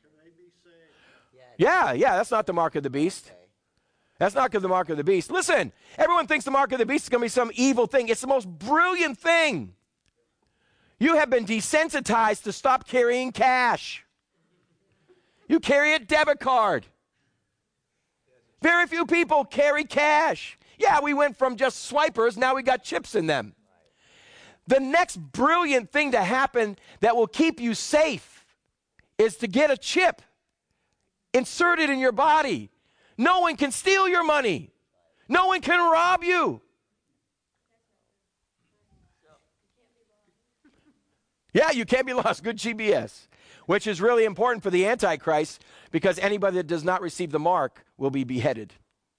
Yeah, that's not the mark of the beast. That's not the mark of the beast. Listen, everyone thinks the mark of the beast is going to be some evil thing. It's the most brilliant thing. You have been desensitized to stop carrying cash. You carry a debit card. Very few people carry cash. Yeah, we went from just swipers, now we got chips in them. The next brilliant thing to happen that will keep you safe is to get a chip inserted in your body. No one can steal your money. No one can rob you. Yeah, you can't be lost. Good GPS. Which is really important for the Antichrist because anybody that does not receive the mark will be beheaded.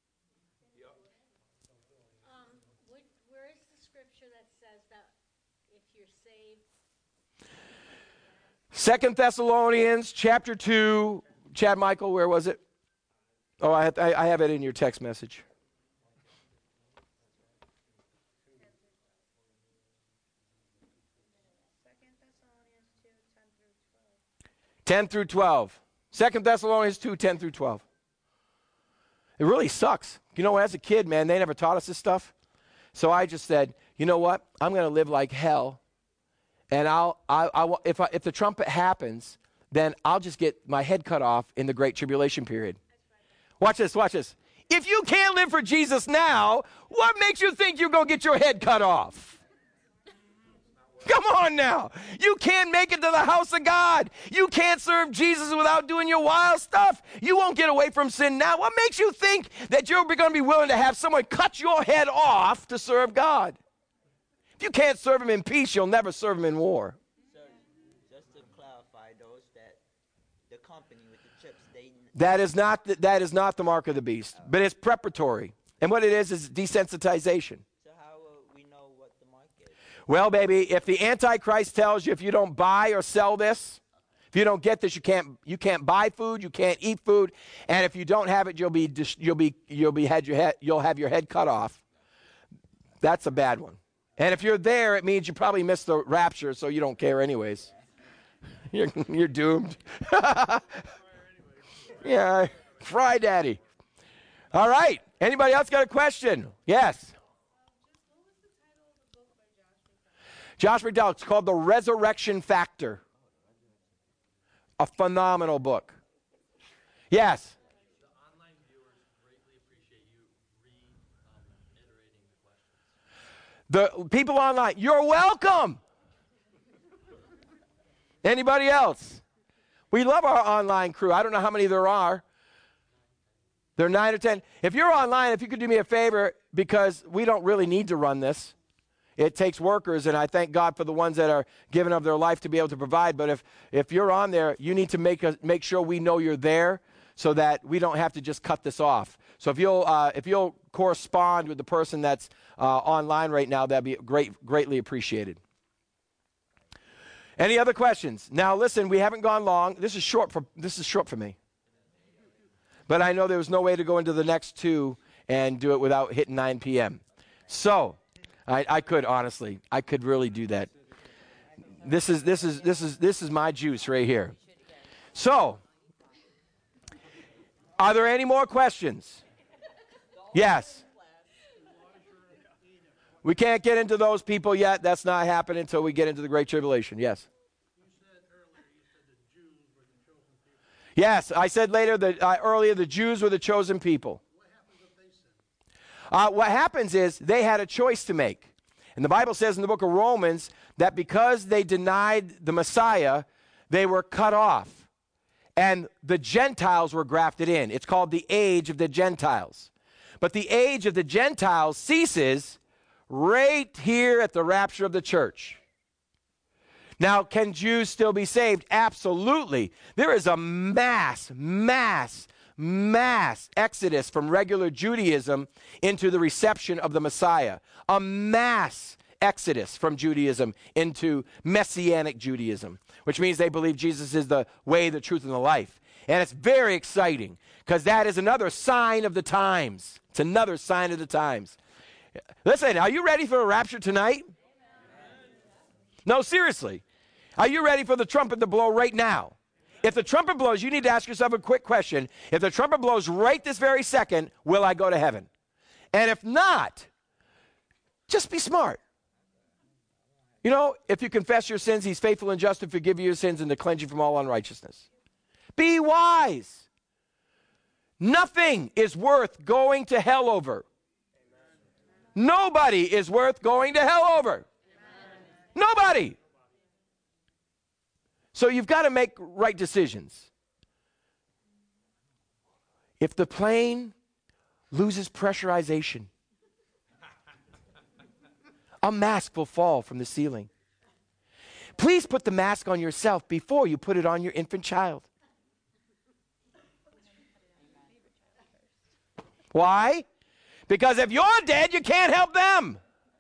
Where is the scripture that says that if you're saved? 2 Thessalonians chapter 2. Chad Michael, where was it? Oh, I have it in your text message. Second Thessalonians 2:10 through 12. 10 through 12. 2 Thessalonians 2, 10 through 12. It really sucks. You know, as a kid, man, they never taught us this stuff. So I just said, you know what? I'm going to live like hell. And if the trumpet happens, then I'll just get my head cut off in the Great Tribulation period. Watch this, watch this. If you can't live for Jesus now, what makes you think you're going to get your head cut off? Come on now. You can't make it to the house of God. You can't serve Jesus without doing your wild stuff. You won't get away from sin now. What makes you think that you're going to be willing to have someone cut your head off to serve God? If you can't serve him in peace, you'll never serve him in war. So, just to clarify, those that the company with the chips, they That is not the mark of the beast, but it's preparatory. And what it is desensitization. So how will we know what the mark is? Well, baby, if the Antichrist tells you if you don't buy or sell this, if you don't get this, you can't buy food, you can't eat food, and if you don't have it, you'll have your head cut off. That's a bad one. And if you're there, it means you probably missed the rapture, so you don't care anyways. You're doomed. Yeah, fry daddy. All right. Anybody else got a question? Yes. Josh McDowell. It's called The Resurrection Factor. A phenomenal book. Yes. The online viewers greatly appreciate you reiterating the questions. The people online, you're welcome. Anybody else? We love our online crew. I don't know how many there are. There are 9 or 10. If you're online, if you could do me a favor, because we don't really need to run this. It takes workers, and I thank God for the ones that are giving of their life to be able to provide. But if you're on there, you need to make sure we know you're there so that we don't have to just cut this off. So if you'll correspond with the person that's online right now, that'd be greatly appreciated. Any other questions? Now listen, we haven't gone long. This is short for me. But I know there was no way to go into the next 2 and do it without hitting 9 p.m. So I could really do that. This is my juice right here. So, are there any more questions? Yes. We can't get into those people yet. That's not happening until we get into the Great Tribulation. Yes. Yes, I said earlier the Jews were the chosen people. What happens is they had a choice to make. And the Bible says in the book of Romans that because they denied the Messiah, they were cut off. And the Gentiles were grafted in. It's called the age of the Gentiles. But the age of the Gentiles ceases right here at the rapture of the church. Now, can Jews still be saved? Absolutely. There is a mass exodus from regular Judaism into the reception of the Messiah. A mass exodus from Judaism into Messianic Judaism, which means they believe Jesus is the way, the truth, and the life. And it's very exciting because that is another sign of the times. It's another sign of the times. Listen, are you ready for a rapture tonight? No, seriously. Are you ready for the trumpet to blow right now? If the trumpet blows, you need to ask yourself a quick question. If the trumpet blows right this very second, will I go to heaven? And if not, just be smart. You know, if you confess your sins, he's faithful and just to forgive you your sins and to cleanse you from all unrighteousness. Be wise. Nothing is worth going to hell over. Nobody is worth going to hell over. Nobody. So you've got to make right decisions. If the plane loses pressurization, a mask will fall from the ceiling. Please put the mask on yourself before you put it on your infant child. Why? Because if you're dead, you can't help them.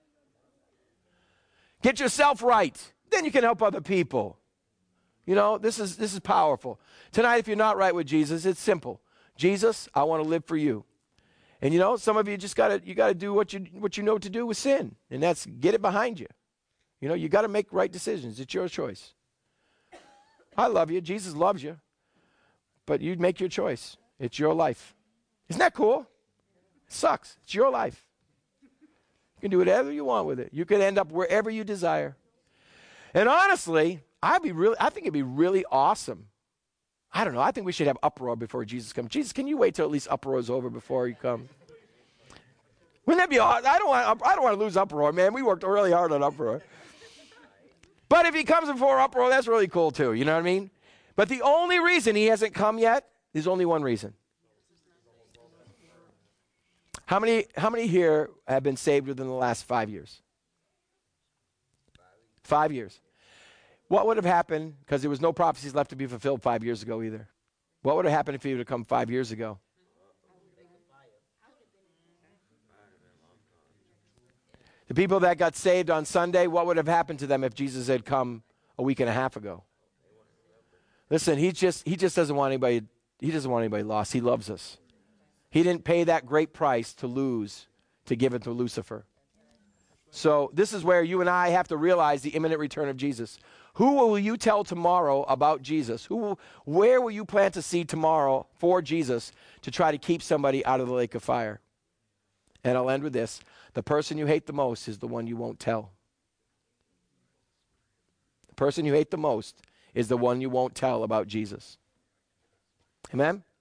Get yourself right. Then you can help other people. You know, this is powerful. Tonight, if you're not right with Jesus, it's simple. Jesus, I want to live for you. And you know, some of you just gotta do what you know to do with sin, and that's get it behind you. You know, you got to make right decisions. It's your choice. I love you. Jesus loves you, but you make your choice. It's your life. Isn't that cool? It sucks. It's your life. You can do whatever you want with it. You can end up wherever you desire. And honestly, I think it'd be really awesome. I don't know. I think we should have uproar before Jesus comes. Jesus, can you wait till at least uproar is over before you come? Wouldn't that be awesome? I don't want to lose uproar, man. We worked really hard on uproar. But if he comes before uproar, that's really cool too. You know what I mean? But the only reason he hasn't come yet is only one reason. How many here have been saved within the last 5 years? 5 years. What would have happened, because there was no prophecies left to be fulfilled 5 years ago either. What would have happened if he would have come 5 years ago? The people that got saved on Sunday, what would have happened to them if Jesus had come a week and a half ago? Listen, he just doesn't want anybody lost. He loves us. He didn't pay that great price to give it to Lucifer. So this is where you and I have to realize the imminent return of Jesus. Who will you tell tomorrow about Jesus? Where will you plant a seed tomorrow for Jesus to try to keep somebody out of the lake of fire? And I'll end with this. The person you hate the most is the one you won't tell. The person you hate the most is the one you won't tell about Jesus. Amen?